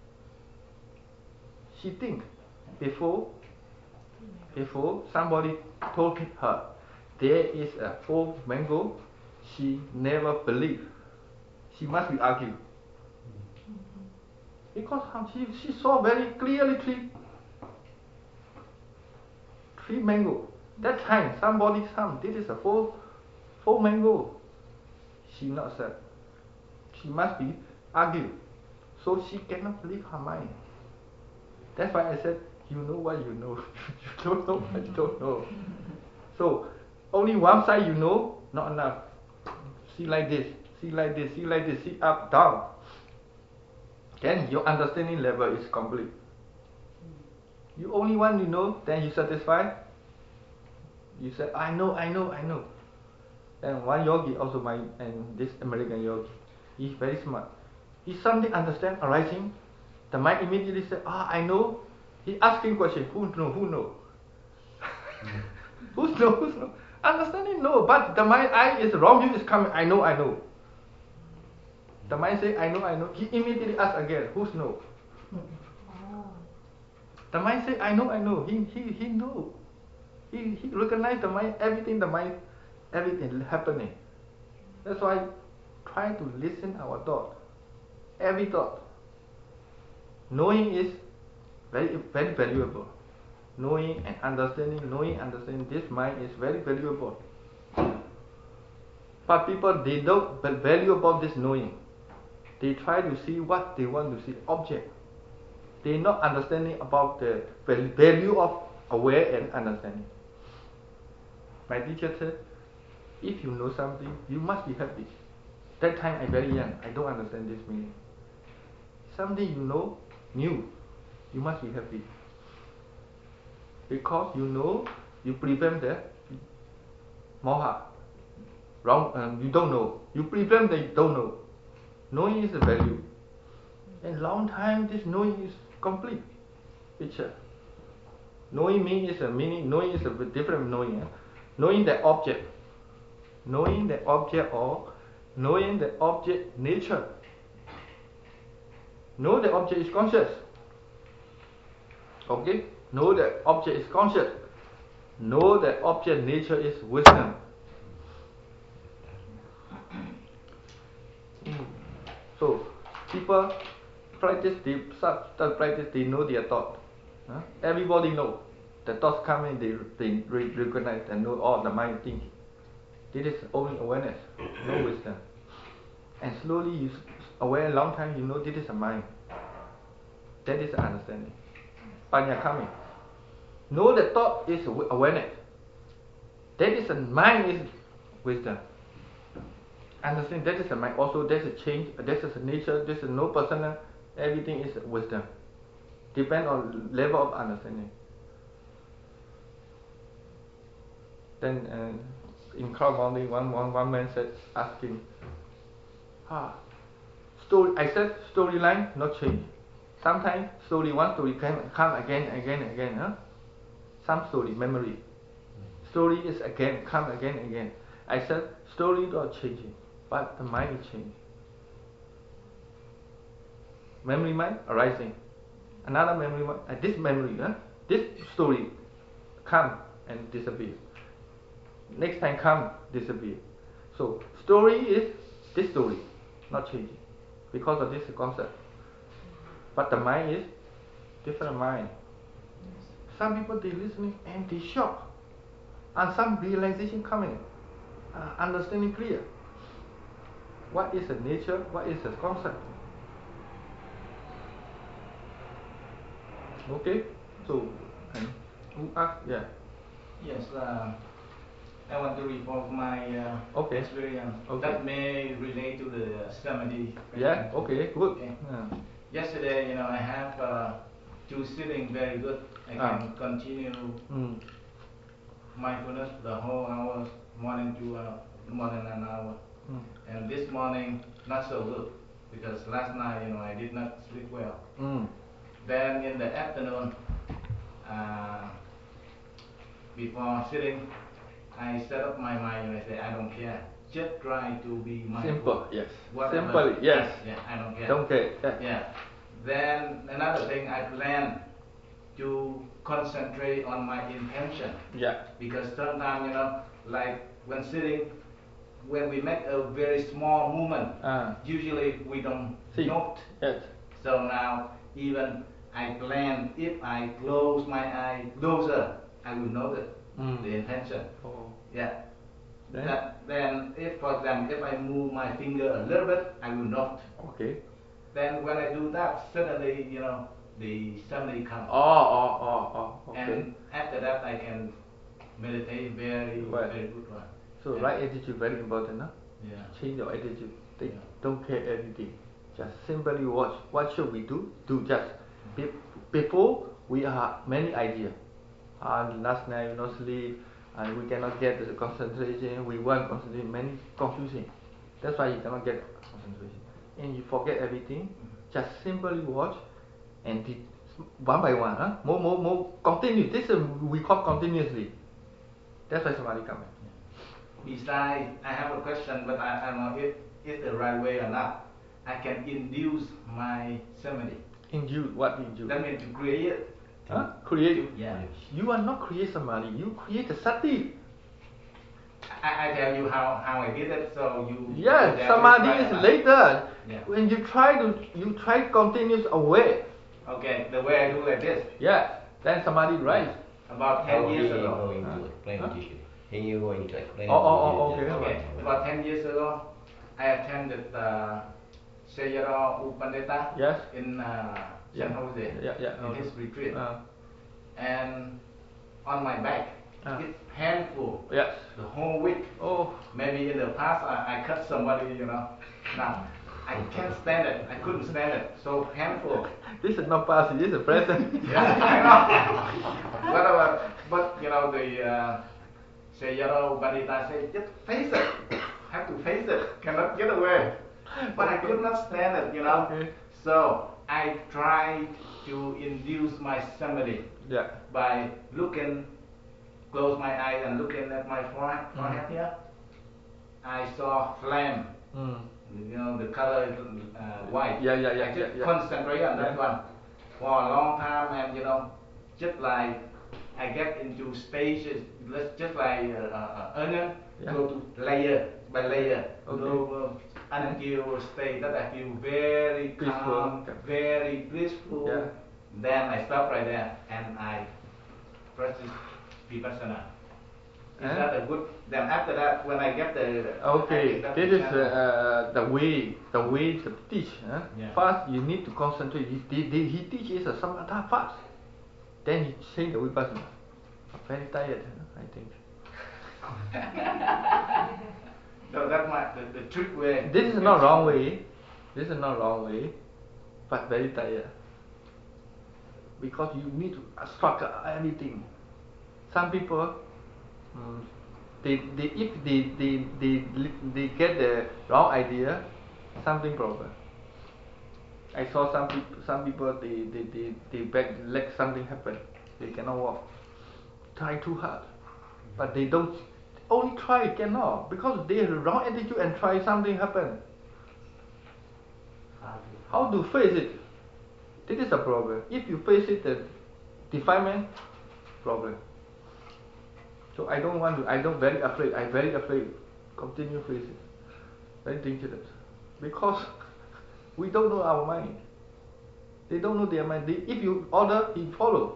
Speaker 1: She think before somebody told her there is a 4 mango, she never believed. She must be argued. Because she saw very clearly 3 mango. That time somebody this is a 4 mango. She not said. She must be argued. So she cannot believe her mind. That's why I said, you know what you know. You don't know what you don't know. So only one side you know, not enough. See like this, see like this, see like this, see up, down. Then your understanding level is complete. You only one you know, then you satisfied. You say, I know. And one yogi also and this American yogi, he's very smart. He suddenly understand arising. The mind immediately say, I know. He asking question, who know? Who know? Who's know? Understanding no, but the mind I is wrong view is coming. I know. The mind say, I know. He immediately ask again, who's know? The mind say, I know. He know. He recognize the mind, everything happening. That's why try to listen our thought. Every thought. Knowing is very, very valuable. Knowing and understanding this mind is very valuable. But people, they don't value about this knowing. They try to see what they want to see, object. They not understanding about the value of aware and understanding. My teacher said, if you know something, you must be happy. That time I very young, I don't understand this meaning. Something you know, new, you must be happy. Because you know, you prevent the moha. Wrong, you don't know. You prevent the don't know. Knowing is a value. And long time this knowing is complete picture. Knowing means is a meaning, knowing is a different knowing. Knowing the object. Knowing the object or knowing the object nature. Know the object is conscious. Okay? Know the object is conscious. Know the object nature is wisdom. So people practice, they know their thought. Everybody know. The thoughts come in, they recognize and know all the mind thinking. This is only awareness, no wisdom. And slowly you aware a long time, you know this is a mind. That is understanding. Panya coming. Know the thought is awareness. That is a mind is wisdom. Understand that is a mind. Also, there's a change. This is a nature. This is no personal. Everything is wisdom. Depend on level of understanding. Then in crowd morning, one man said, asking, story. I said storyline not change. Sometimes one story come again. Huh? Some story memory. Story is again come again. I said story not changing, but the mind is changing. Memory mind arising. Another memory mind. This memory, this story come and disappear. Next time come disappear. So story is this story, not changing, because of this concept. But the mind is different mind. Some people they listening and they shock, and some realization coming, understanding clear. What is the nature? What is the concept? Okay, so who asked? Yeah.
Speaker 7: Yes, I want to report my
Speaker 1: Okay.
Speaker 7: experience
Speaker 1: Okay.
Speaker 7: that may relate to the samadhi.
Speaker 1: Yeah. Okay. Good.
Speaker 7: Okay.
Speaker 1: Yeah.
Speaker 7: Yesterday, I have two sitting very good. I can continue mindfulness the whole hours, more than an hour. And this morning, not so good, because last night, I did not sleep well. Then in the afternoon, before sitting, I set up my mind and I say, I don't care. Just try to be mindful.
Speaker 1: Simple. Yes.
Speaker 7: Whatever.
Speaker 1: Simple. Yes.
Speaker 7: Yeah, I don't care.
Speaker 1: Don't care. Yeah.
Speaker 7: Yeah. Then another thing, I plan to concentrate on my intention.
Speaker 1: Yeah.
Speaker 7: Because sometimes, like when sitting, when we make a very small movement, usually we don't note.
Speaker 1: Yes.
Speaker 7: So now, even I plan, if I close my eye closer, I will notice the intention.
Speaker 1: Oh.
Speaker 7: Yeah.
Speaker 1: Then?
Speaker 7: Then if, for example, if I move my finger a little bit, I will note.
Speaker 1: Okay.
Speaker 7: Then when I do that, suddenly, the samadhi comes.
Speaker 1: Okay.
Speaker 7: And after that, I can meditate very good one.
Speaker 1: So right attitude very important, huh?
Speaker 7: Yeah.
Speaker 1: Change your attitude. Don't care everything. Just simply watch. What should we do? Do just. Before we have many ideas. Last night we not sleep, and we cannot get the concentration. We want concentration, many confusion. That's why you cannot get concentration. And you forget everything. Just simply watch, and one by one, more continue. This we call continuously. That's why samadhi comes.
Speaker 7: Besides, I have a question, but I don't know if it's the right way or not. I can induce my samadhi.
Speaker 1: Induce? What induce?
Speaker 7: That means to create.
Speaker 1: Create?
Speaker 7: Yeah.
Speaker 1: You are not create samadhi. You create the sati.
Speaker 7: I tell you how I did it, so you.
Speaker 1: Yes, samadhi is later.
Speaker 7: Yeah.
Speaker 1: When you try continuous away.
Speaker 7: Okay, the way I do like this.
Speaker 1: Yeah, then samadhi rise.
Speaker 7: About 10 years ago.
Speaker 3: Going to explain to you. He is going to explain.
Speaker 1: Okay.
Speaker 7: About 10 years ago, I attended Sayadaw U Pandita in San Jose in his retreat. And on my back, it's painful.
Speaker 1: Yes.
Speaker 7: The whole week.
Speaker 1: Oh.
Speaker 7: Maybe in the past I cut somebody, Now I can't stand it. I couldn't stand it. So painful.
Speaker 1: This is not past. This is present.
Speaker 7: Yeah, I know. But the Sayadaw U Pandita said, just face it. Have to face it. Cannot get away. But I could not stand it,
Speaker 1: Okay.
Speaker 7: So I tried to induce my samadhi by close my eyes and looking at my forehead here. I saw flame. The color is white. I just concentrate on that one for a long time, and just like I get into stages, just like onion, go to layer by layer, until a state that I feel very calm, very peaceful.
Speaker 1: Yeah.
Speaker 7: Then I stop right there and I practice vipassana. Is that a good? Then after that, when I get the
Speaker 1: this is the way to teach.
Speaker 7: Yeah.
Speaker 1: First, you need to concentrate. He teaches a samatha first. Then he change the vipassana. Very tired, I think.
Speaker 7: So that's the trick way.
Speaker 1: This is not wrong way. This is not wrong way, but very tired. Because you need to struggle everything. Some people, if they get the wrong idea, something problem. I saw some people they back leg something happen. They cannot walk. Try too hard, but they don't. Only try cannot because they have the wrong attitude and try something happen. How to face it? This is a problem. If you face it, the defilement problem. So I don't want to. I don't very afraid. I'm very afraid. Continue face it. Very dangerous because we don't know our mind. They don't know their mind. If you order, he follow.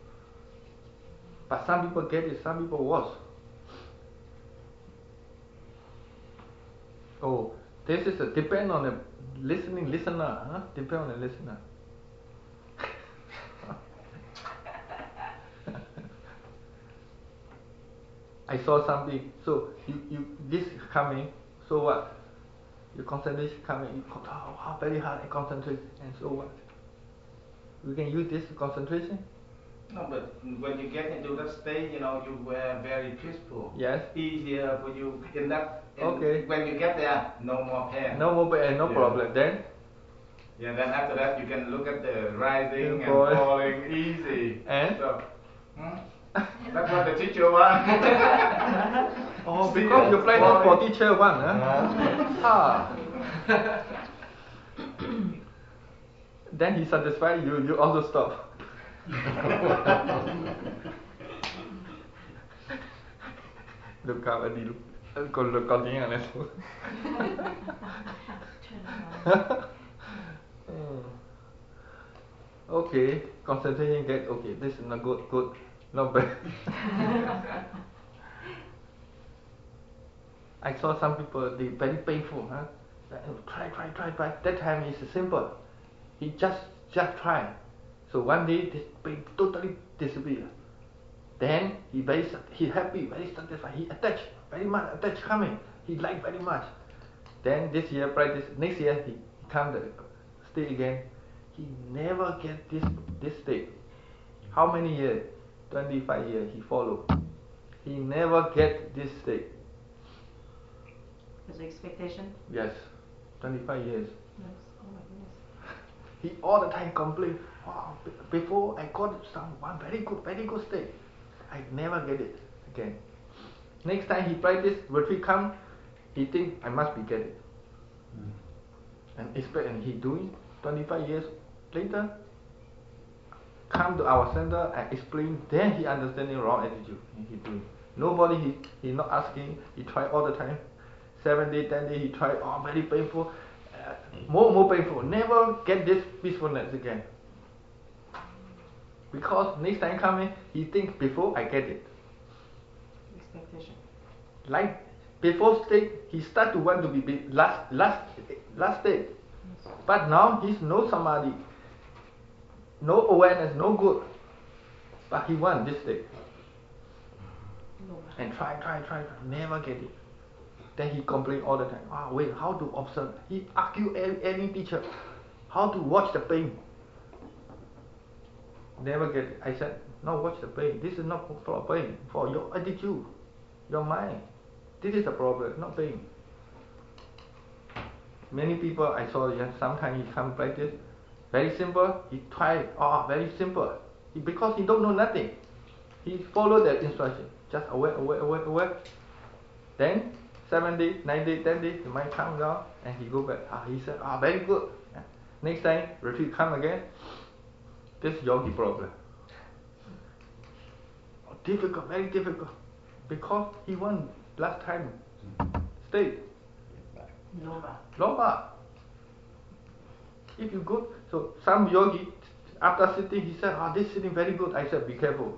Speaker 1: But some people get it. Some people worse. Oh, this is depend on the listener. Huh? Depend on the listener. I saw something. So you this coming. So what? Your concentration coming. You very hard and concentrate. And so what? We can use this concentration.
Speaker 7: No, but when you get into that state, you were very peaceful.
Speaker 1: Yes.
Speaker 7: Easier for you in that.
Speaker 1: Okay.
Speaker 7: When you get there, no more pain.
Speaker 1: No more pain, no problem. Then.
Speaker 7: Yeah. Then after that, you can look at the rising and
Speaker 1: falling.
Speaker 7: falling easy.
Speaker 1: And.
Speaker 7: So, that's what the teacher wants.
Speaker 1: Oh, because you play that for teacher one, huh? Then he satisfied you. You also stop. Look how I do. Con tiếng này xuống. Okay, concentration get okay. This is not good. Not bad. I saw some people they very painful, huh? Try. That time is simple. He just try. So one day this pain totally disappear. Then he happy, very satisfied. He attached very much. Attached coming. He like very much. Then this year practice. Next year he come the state again. He never get this state. How many years? 25 years he follow. He never get this state.
Speaker 2: Was the expectation?
Speaker 1: Yes, 25 years.
Speaker 2: Yes. Oh my goodness.
Speaker 1: He all the time complain. Wow, before I got one very good state. I never get it again. Next time he practice, retreat come, he think I must be get it. And he doing 25 years later, come to our center and explain, then he understanding wrong attitude. He doing. Nobody, he not asking, he try all the time. 7 days, 10 days, he try, very painful. More painful. Never get this peacefulness again. Because next time coming, he think before I get it.
Speaker 2: Expectation.
Speaker 1: Like before state, he start to want to be last state. But now he's no samadhi, no awareness, no good. But he want this state. And try, never get it. Then he complain all the time. Wait, how to observe? He argue any teacher. How to watch the pain? Never get it. I said, no, watch the pain. This is not for pain, for your attitude, your mind. This is the problem, not pain. Many people I saw, sometimes he come practice, very simple, he try, very simple. Because he don't know nothing. He follow the instruction, just aware. Then 7 days, 9 days, 10 days, the mind calm down and he go back. He said, very good. Next time, retreat come again. This yogi problem. Difficult, very difficult. Because he won last time state. Loba. If you go, so some yogi, after sitting, he said, this sitting very good. I said, be careful.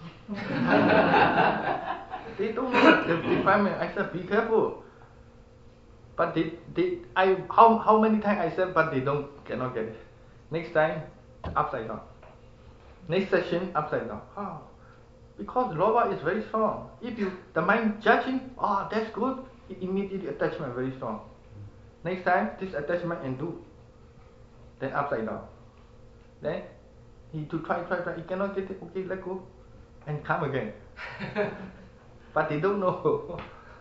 Speaker 1: They don't know the defilement. I said, be careful. But how many times I said, but they cannot get it. Next time, upside down. Next session, upside down. Because robot is very strong. If the mind judging, that's good, immediately attachment very strong. Next time, this attachment and do. Then upside down. Then he to try, he cannot get it, okay, let go. And come again. But they don't know.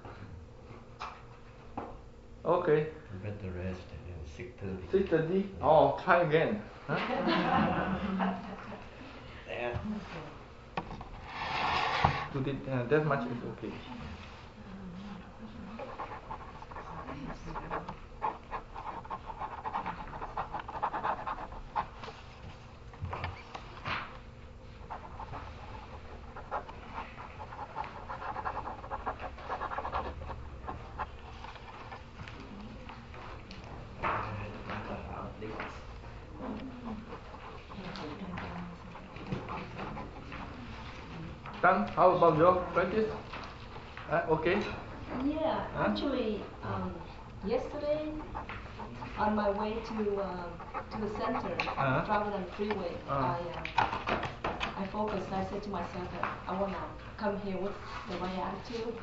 Speaker 1: Okay.
Speaker 3: Better rest and 6:30.
Speaker 1: 6:30. Try again. Huh?
Speaker 3: There.
Speaker 1: That much is okay. Done? How about your practice? Okay?
Speaker 4: Yeah, actually, yesterday, on my way to the center, driving on the freeway, I focused. I said to myself that I want to come here with the right attitude.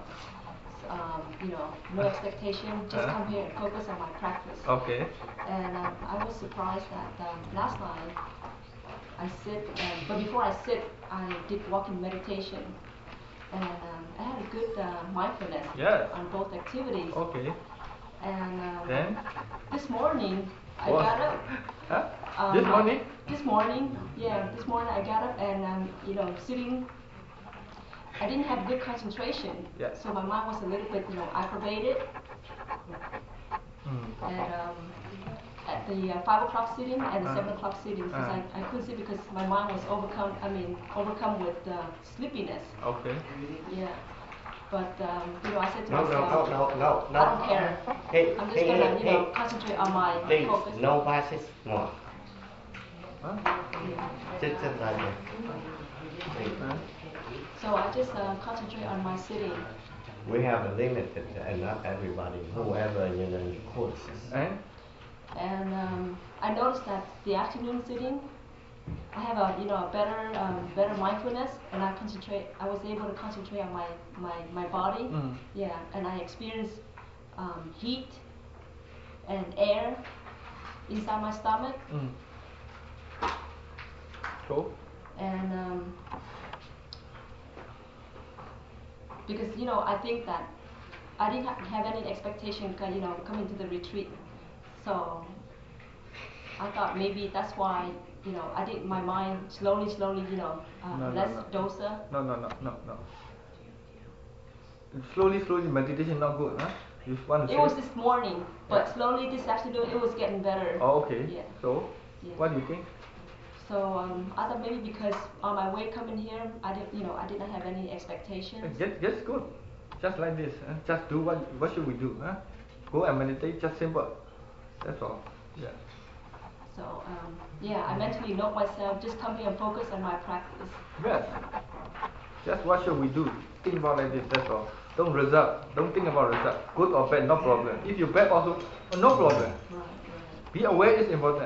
Speaker 4: No expectation, just come here and focus on my practice.
Speaker 1: Okay.
Speaker 4: And I was surprised that last night I sit, but before I sit, I did walking meditation, and I had a good mindfulness on both activities.
Speaker 1: Okay.
Speaker 4: And
Speaker 1: then
Speaker 4: this morning I got up.
Speaker 1: Huh? This morning?
Speaker 4: This morning I got up and sitting. I didn't have good concentration, so my mind was a little bit aggravated. And at the 5 o'clock sitting and the 7 o'clock sitting, because I couldn't sit because my mind was overcome with sleepiness.
Speaker 1: Okay.
Speaker 4: Yeah. But I said to
Speaker 3: No.
Speaker 4: I don't care.
Speaker 3: Hey,
Speaker 4: I'm just gonna concentrate on my
Speaker 3: please,
Speaker 4: focus.
Speaker 3: no passes more.
Speaker 1: Huh?
Speaker 3: Sit like that.
Speaker 4: So I just concentrate on my sitting.
Speaker 3: We have a limited, and not everybody, whoever courses.
Speaker 4: And I noticed that the afternoon sitting, I have a better mindfulness, and I was able to concentrate on my body. Yeah, and I experienced heat and air inside my stomach.
Speaker 1: Cool.
Speaker 4: And because I think that I didn't have any expectation coming to the retreat, so I thought maybe that's why I did my mind slowly less dosa.
Speaker 1: No. Slowly meditation not good, huh? You want to
Speaker 4: It was this morning, but slowly this afternoon it was getting better.
Speaker 1: Okay.
Speaker 4: Yeah.
Speaker 1: So, what do you think?
Speaker 4: So I thought maybe because on my way coming here, I didn't have any expectations.
Speaker 1: Just good. Just like this. Just do what should we do? Huh? Go and meditate. Just simple. That's all. Yeah.
Speaker 4: So I mentally note myself. Just come here and focus on my practice.
Speaker 1: Yes. Just what should we do? Think about like this. That's all. Don't result. Don't think about result. Good or bad, no problem. If you bad also, no problem. Right. Be aware is important.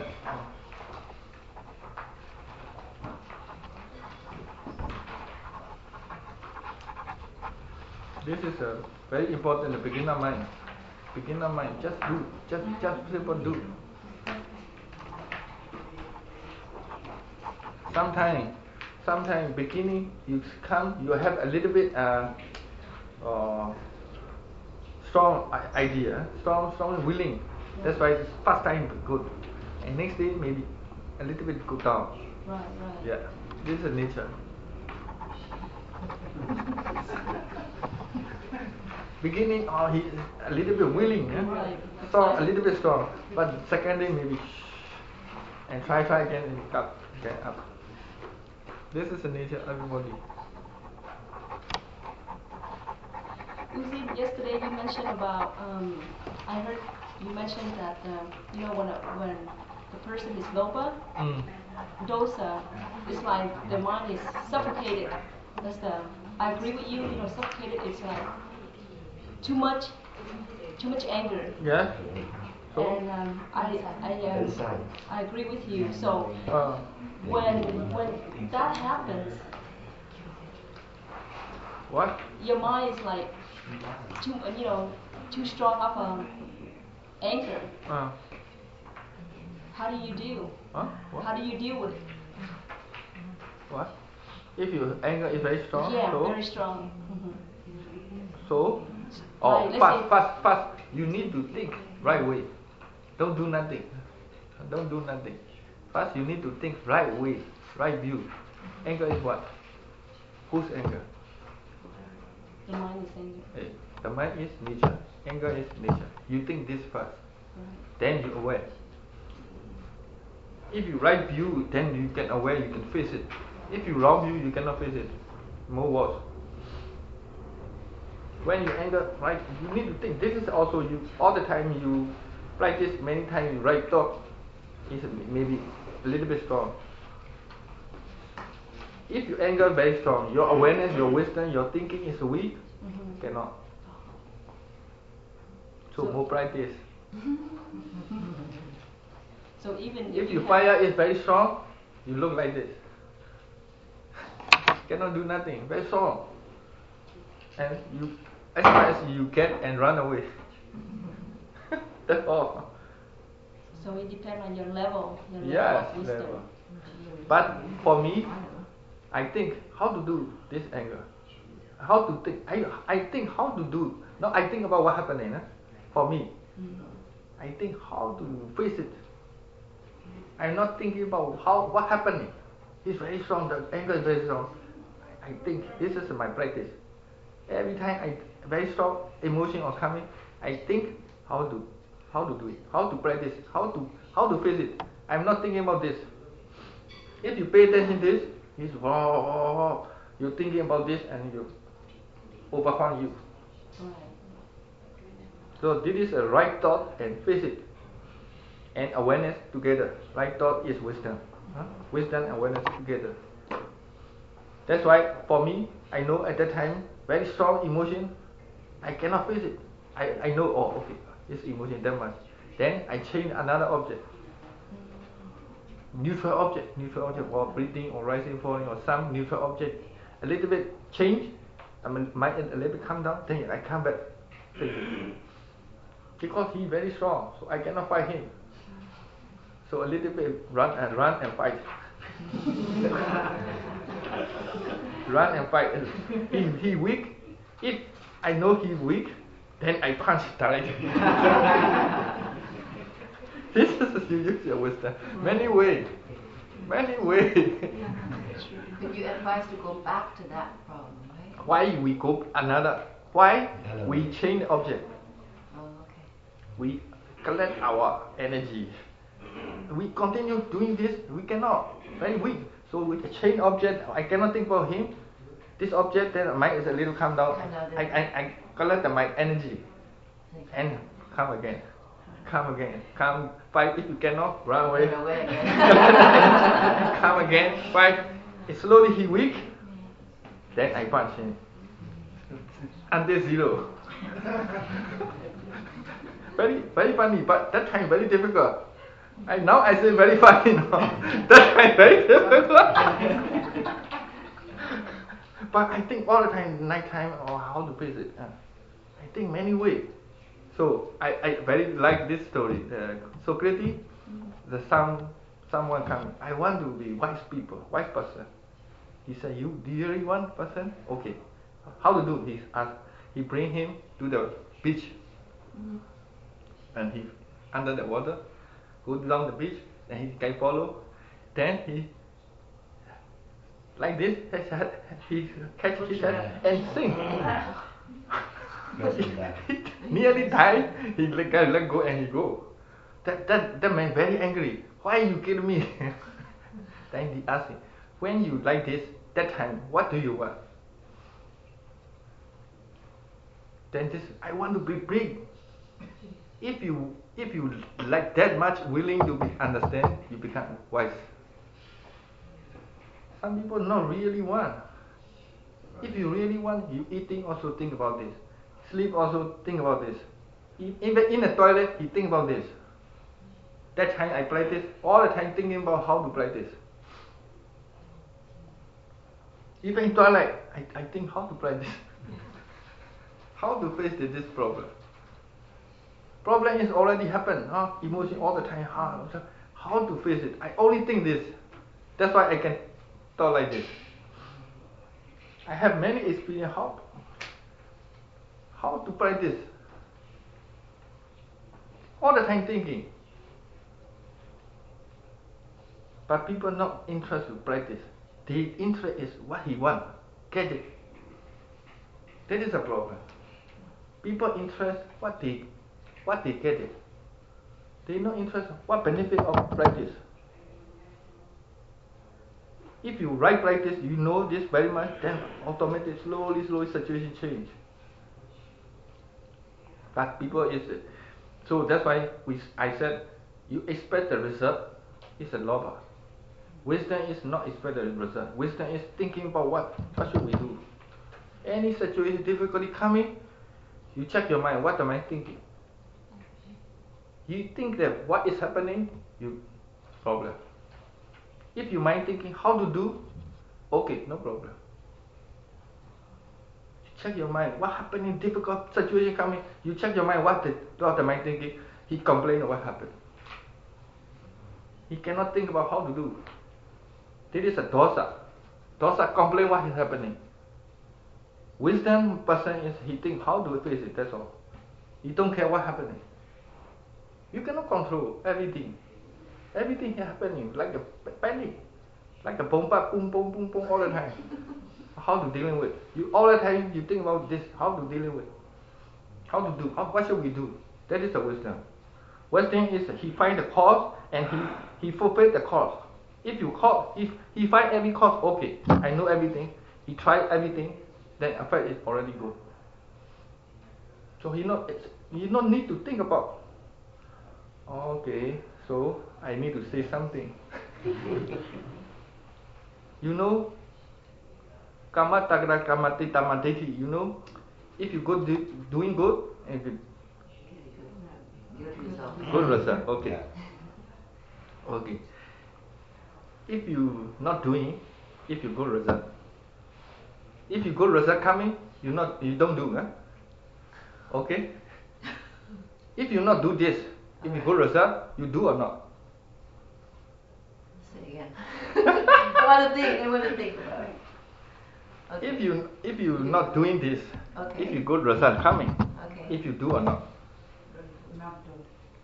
Speaker 1: This is a very important, the beginner mind. Beginner mind, just do, just simple do. Sometimes beginning you have a little bit strong idea, strong willing. That's why first time good, and next day maybe a little bit go down.
Speaker 4: Right.
Speaker 1: Yeah, this is nature. Beginning, he a little bit willing, strong, a little bit strong, but second day maybe, and try again and up. This is the nature of everybody.
Speaker 4: Uzi, yesterday you mentioned about, I heard you mentioned that when the person is lopa, dosa, it's like the mind is suffocated. I agree with you. Suffocated. It's like too much anger.
Speaker 1: Yeah. So?
Speaker 4: And I agree with you. So when that happens,
Speaker 1: What?
Speaker 4: Your mind is like too, too strong of anger. How do you deal?
Speaker 1: Huh? What?
Speaker 4: How do you deal with it?
Speaker 1: What? If your anger is very strong,
Speaker 4: Yeah,
Speaker 1: so?
Speaker 4: very strong.
Speaker 1: So?
Speaker 4: Like,
Speaker 1: First, you need to think right way. Don't do nothing. Don't do nothing. First, you need to think right way, right view. Anger is what? Whose anger?
Speaker 4: The mind is anger.
Speaker 1: Hey, the mind is nature. Anger is nature. You think this first. Then you aware. If you right view, then you can aware, you can face it. If you wrong view, you cannot face it. More worse. When you anger, right, you need to think. This is also you. All the time you practice many times. You right thought is maybe a little bit strong. If your anger very strong, your awareness, your wisdom, your thinking is weak, cannot. So more practice.
Speaker 4: So even
Speaker 1: if your fire is very strong, you look like this. Cannot do nothing. Very strong. And you, as far as you can, and run away. That's all.
Speaker 4: So it depends on your level.
Speaker 1: Yes,
Speaker 4: of wisdom.
Speaker 1: level. But for me, I think how to do this anger. How to think. I think how to do. No, I think about what happening. For me, I think how to face it. I'm not thinking about what happening. It's very strong. The anger is very strong. I think this is my practice. Every time I very strong emotion or coming, I think how to do it, how to practice, how to face it. I'm not thinking about this. If you pay attention to this, it's wow, you're thinking about this and you overcome you. So this is a right thought and face it. And awareness together. Right thought is wisdom. Wisdom and awareness together. That's why for me, I know at that time, very strong emotion, I cannot face it. I know, oh, okay, this emotion that much. Then I change another object. Neutral object, or breathing, or rising, falling, or some neutral object. A little bit change, my a little bit come down, then I come back. Face it. Because he very strong, so I cannot fight him. So a little bit run and fight. Run and fight. He weak. If I know he weak, then I punch directly. This is you use your wisdom. Many ways.
Speaker 8: But you advise to go back to that problem, right?
Speaker 1: Why we go another? Why we change the object?
Speaker 8: Oh, okay.
Speaker 1: We collect our energy. We continue doing this, we cannot. Very weak. So we change object, I cannot think about him. This object, then my mind is a little calm down. I collect my energy. And come again. Come, fight. If you cannot, run away. Come again, fight. Slowly he weak. Then I punch him. Until zero. Very funny, but that time very difficult. Now I say very funny now. That time very difficult. But I think all the time, night time, or how to face it. I think many ways. So I very like this story. Socrates, someone come. I want to be wise person. He said, "You really want person? Okay. How to do?" He bring him to the beach, and he under the water, go down the beach, and he can follow. Then he like this, he catch his head and sing. He nearly died. He let go and he go. That man very angry. Why you kill me? Then he asked him, when you like this, that time, what do you want? Then this, I want to be big. If you like that much willing to understand, you become wise. Some people not really want. If you really want, you eating also think about this. Sleep also think about this. Even in the toilet, you think about this. That time I practice, all the time thinking about how to practice. Even in twilight, I think how to practice. How to face this problem. Problem is already happened. Emotion all the time. How to face it? I only think this. That's why I can talk like this. I have many experience how to practice. All the time thinking. But people not interested to practice. The interest is what he want. Get it. That is a problem. People interest what they get it. They not interest what benefit of practice. If you right practice, you know this very much, then automatically slowly situation change. But people is so that's why I said you expect the result is a loba. Wisdom is not expect the result. Wisdom is thinking about what should we do. Any situation difficulty coming, you check your mind. What am I thinking? You think that what is happening, you problem. If you mind thinking how to do, okay, no problem. You check your mind. What happening? Difficult situation coming. You check your mind. What the mind thinking? He complain what happened. He cannot think about how to do. This is a dosa. Dosa complain what is happening. Wisdom person is he think how to face it. That's all. He don't care what happening. You cannot control everything. Everything is happening like a panic, like a boom, boom, boom, boom, boom all the time. How to dealing with? You all the time you think about this. How to dealing with? How to do? What should we do? That is the wisdom. Wisdom is he find the cause and he fulfill the cause. If he find every cause, okay, I know everything. He try everything, then effect is already good. So he not need to think about. Okay, so I need to say something. You know, Kama Tagra Kamati Tamadeti, you know, if you go doing good, and good result, okay. Okay. If you not doing, if you good result. If you good result coming, you don't do, huh? Okay? If you not do this, if you good result, you do or not?
Speaker 8: Say again. I want to think about it. Okay.
Speaker 1: If you not doing this,
Speaker 8: okay.
Speaker 1: If you good result coming,
Speaker 8: okay.
Speaker 1: If you do or not?
Speaker 2: Not do.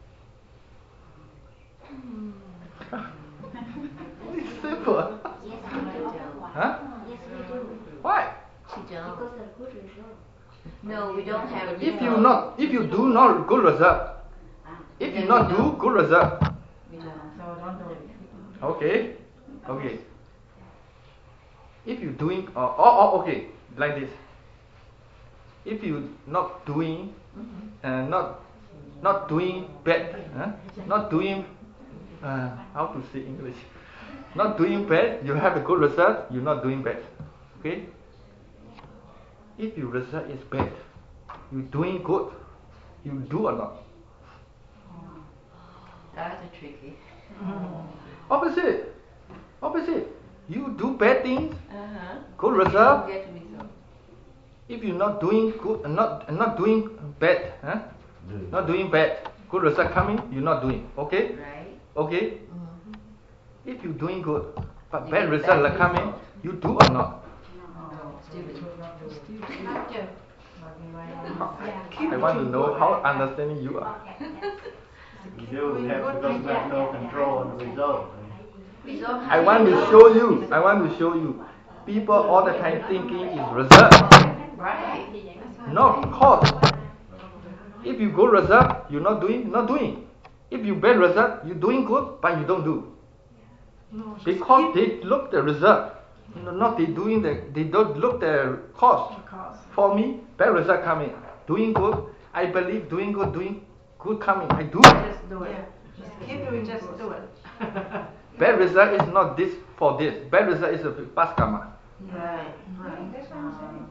Speaker 1: It's simple.
Speaker 6: Yes, we do.
Speaker 1: Huh?
Speaker 6: Yes, we do.
Speaker 1: Why?
Speaker 8: She don't.
Speaker 6: Because of good result.
Speaker 8: No, we don't have.
Speaker 1: If you do not good result, if you not do good result,
Speaker 8: We don't.
Speaker 2: So don't do it.
Speaker 1: okay, okay. If you doing okay, like this. If you not doing, not doing bad, not doing, how to say English? Not doing bad, you have a good result. You're not doing bad, okay? If your result is bad, you doing good, you do or not?
Speaker 8: That's tricky.
Speaker 1: Opposite. You do bad things, good
Speaker 8: You
Speaker 1: result.
Speaker 8: don't get result.
Speaker 1: If you're not doing good, not doing bad, not doing bad, good result coming, you're not doing. Okay?
Speaker 8: Right.
Speaker 1: Okay? If you're doing good, but
Speaker 8: You
Speaker 1: bad
Speaker 8: get
Speaker 1: result
Speaker 8: bad
Speaker 1: are coming,
Speaker 8: result.
Speaker 1: you do or not?
Speaker 8: No, stupid.
Speaker 2: Not do.
Speaker 1: I want to know how understanding you are.
Speaker 9: You do have because you have no control on the result.
Speaker 1: I want to show you. People all the time thinking is result,
Speaker 8: Right.
Speaker 1: not cause. If you good result, you're not doing. If you bad result, you're doing good, but you don't do. Because they look the result. Not they don't look the cause. For me, bad result coming. Doing good, I believe doing good coming. I do.
Speaker 2: Just do it. Just keep doing, just do it.
Speaker 1: Bad result is not this for this. Bad result is a past karma.
Speaker 2: Right.
Speaker 6: That's what I'm saying.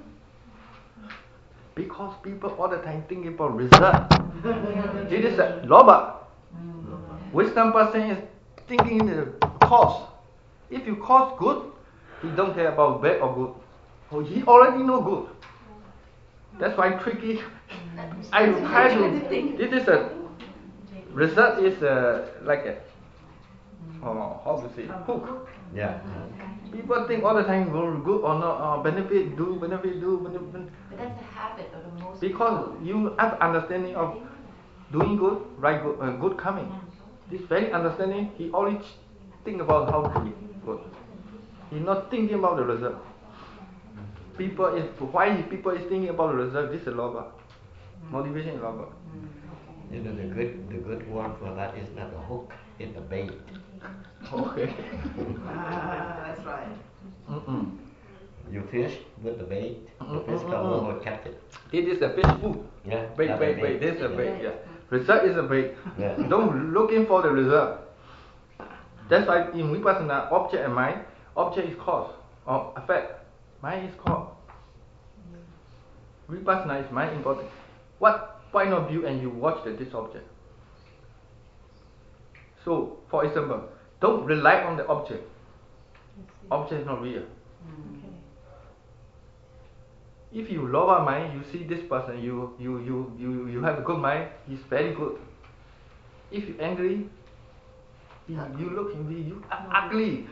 Speaker 1: Because people all the time thinking about result. It is a loba. Wisdom person is thinking the cause. If you cause good, He don't care about bad or good. Oh, he already know good. That's why tricky. I try to. This is a result is like a how to say hook.
Speaker 3: Yeah.
Speaker 1: People think all the time good or not, benefit do.
Speaker 8: But that's a habit of the most.
Speaker 1: Because you have understanding of doing good, right good, good coming. This very understanding, he only think about how to be good. He's not thinking about the result. Why people is thinking about the result? This is lobha. Motivation is lobha.
Speaker 3: You know, the good word for that is not a hook, it's a bait.
Speaker 1: Okay.
Speaker 2: That's right.
Speaker 3: You fish with the bait, the fish come over, catch it.
Speaker 1: It is a fish food.
Speaker 3: Yeah.
Speaker 1: Bait. This is a bait. Yeah. Result is a bait.
Speaker 3: Yeah.
Speaker 1: Don't looking for the result. That's why in Vipassana, object and mind, object is cause or effect. Mind is cause. Vipassana is mind important. What point of view and you watch this object. So, for example, don't rely on the object. Object is not real. If you lower mind, you see this person, you have a good mind, he's very good. If you're angry, you look at me, you are ugly.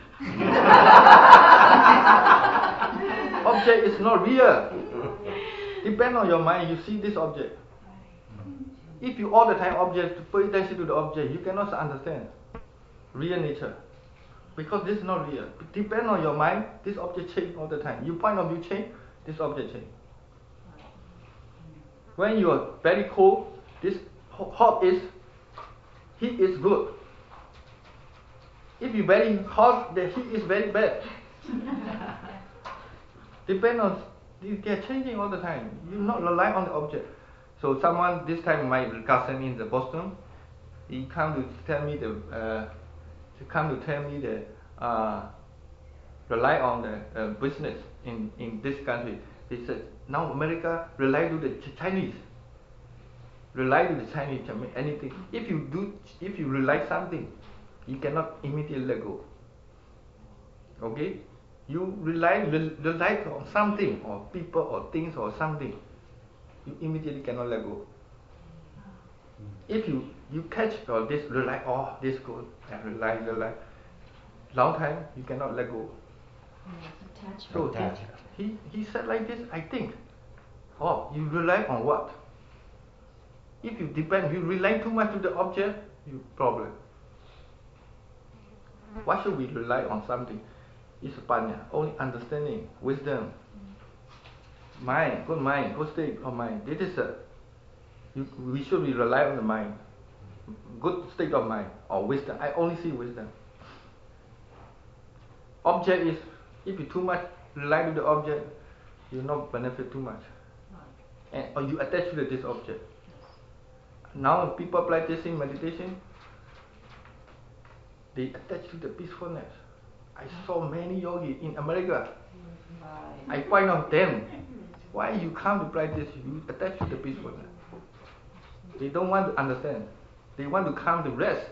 Speaker 1: Object is not real. Depend on your mind, you see this object. If you all the time pay attention to the object, you cannot understand real nature. Because this is not real. Depend on your mind, this object change all the time. Your point of view change, this object change. When you are very cold, this heat is good. If you very hot, the heat is very bad. Depend on, they are changing all the time. You not rely on the object. So someone this time my cousin in the Boston, he come to tell me rely on the business in this country. He said now America rely to the Chinese. Rely to the Chinese to make anything. If you rely something, you cannot immediately let go. Okay? You rely on something or people or things or something, you immediately cannot let go. If you catch or this rely, this good, and rely, long time you cannot let go. So he said like this, I think. You rely on what? If you rely too much to the object, you problem. Why should we rely on something? It's panya, only understanding, wisdom, mind, good state of mind. This is we should rely on the mind, good state of mind or wisdom. I only see wisdom. Object is, if you too much rely to the object, you will not benefit too much, or you attach to this object. Now people practicing meditation, they attach to the peacefulness. I saw many yogis in America. I point out them, why you come to practice, you attach to the peacefulness. They don't want to understand. They want to come to rest.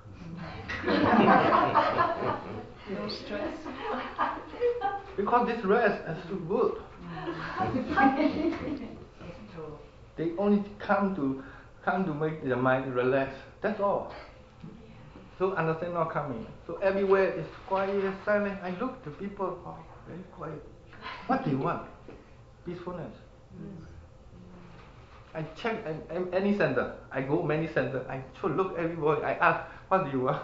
Speaker 4: No stress.
Speaker 1: Because this rest is too good. They only come to make their mind relax. That's all. So understand not coming. So everywhere is quiet, silent. I look the people very quiet. What do you want? Peacefulness. I check any center. I go many centers. I should look everybody. I ask, what do you want?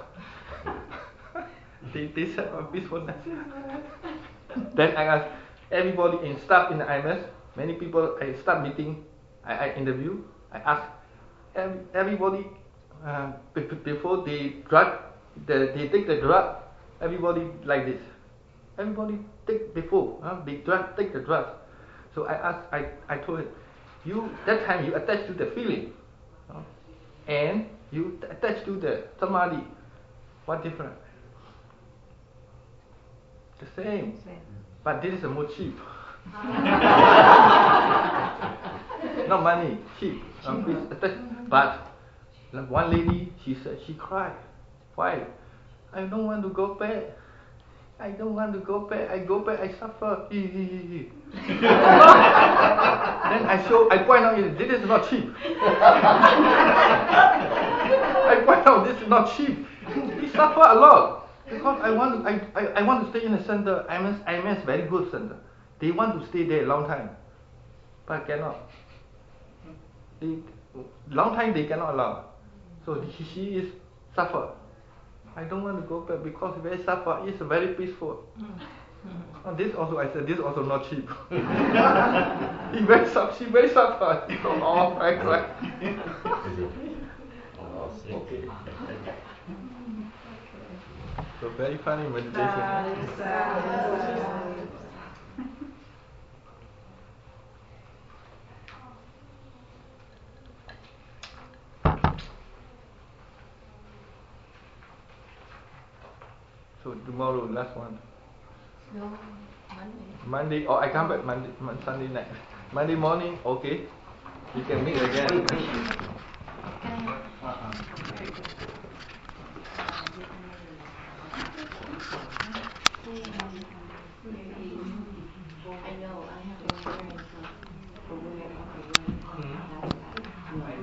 Speaker 1: they said peacefulness. Then I ask everybody in staff in the IMS. Many people I start meeting. I interview. I ask everybody before they take the drug. Everybody like this. Everybody take before take the drug. So I told him, that time you attach to the feeling, and you attach to the samadhi. What different? The same. But this is a more cheap. Not money, cheap. But one lady, she said she cried. Why? I don't want to go back. I don't want to go back. I go back, I suffer. Then I point out, this is not cheap. I point out, this is not cheap. He suffer a lot because I want to stay in the center. IMS very good center. They want to stay there a long time, but cannot. Long time they cannot allow. So she is suffer. I don't want to go back because very suffer. It's very peaceful. This also, I said, this also not cheap. She very suffer. Oh, I cry. Okay. So very funny meditation. So tomorrow, last one.
Speaker 8: No, Monday.
Speaker 1: Monday, I come back Sunday night. Monday morning, okay. We can meet again.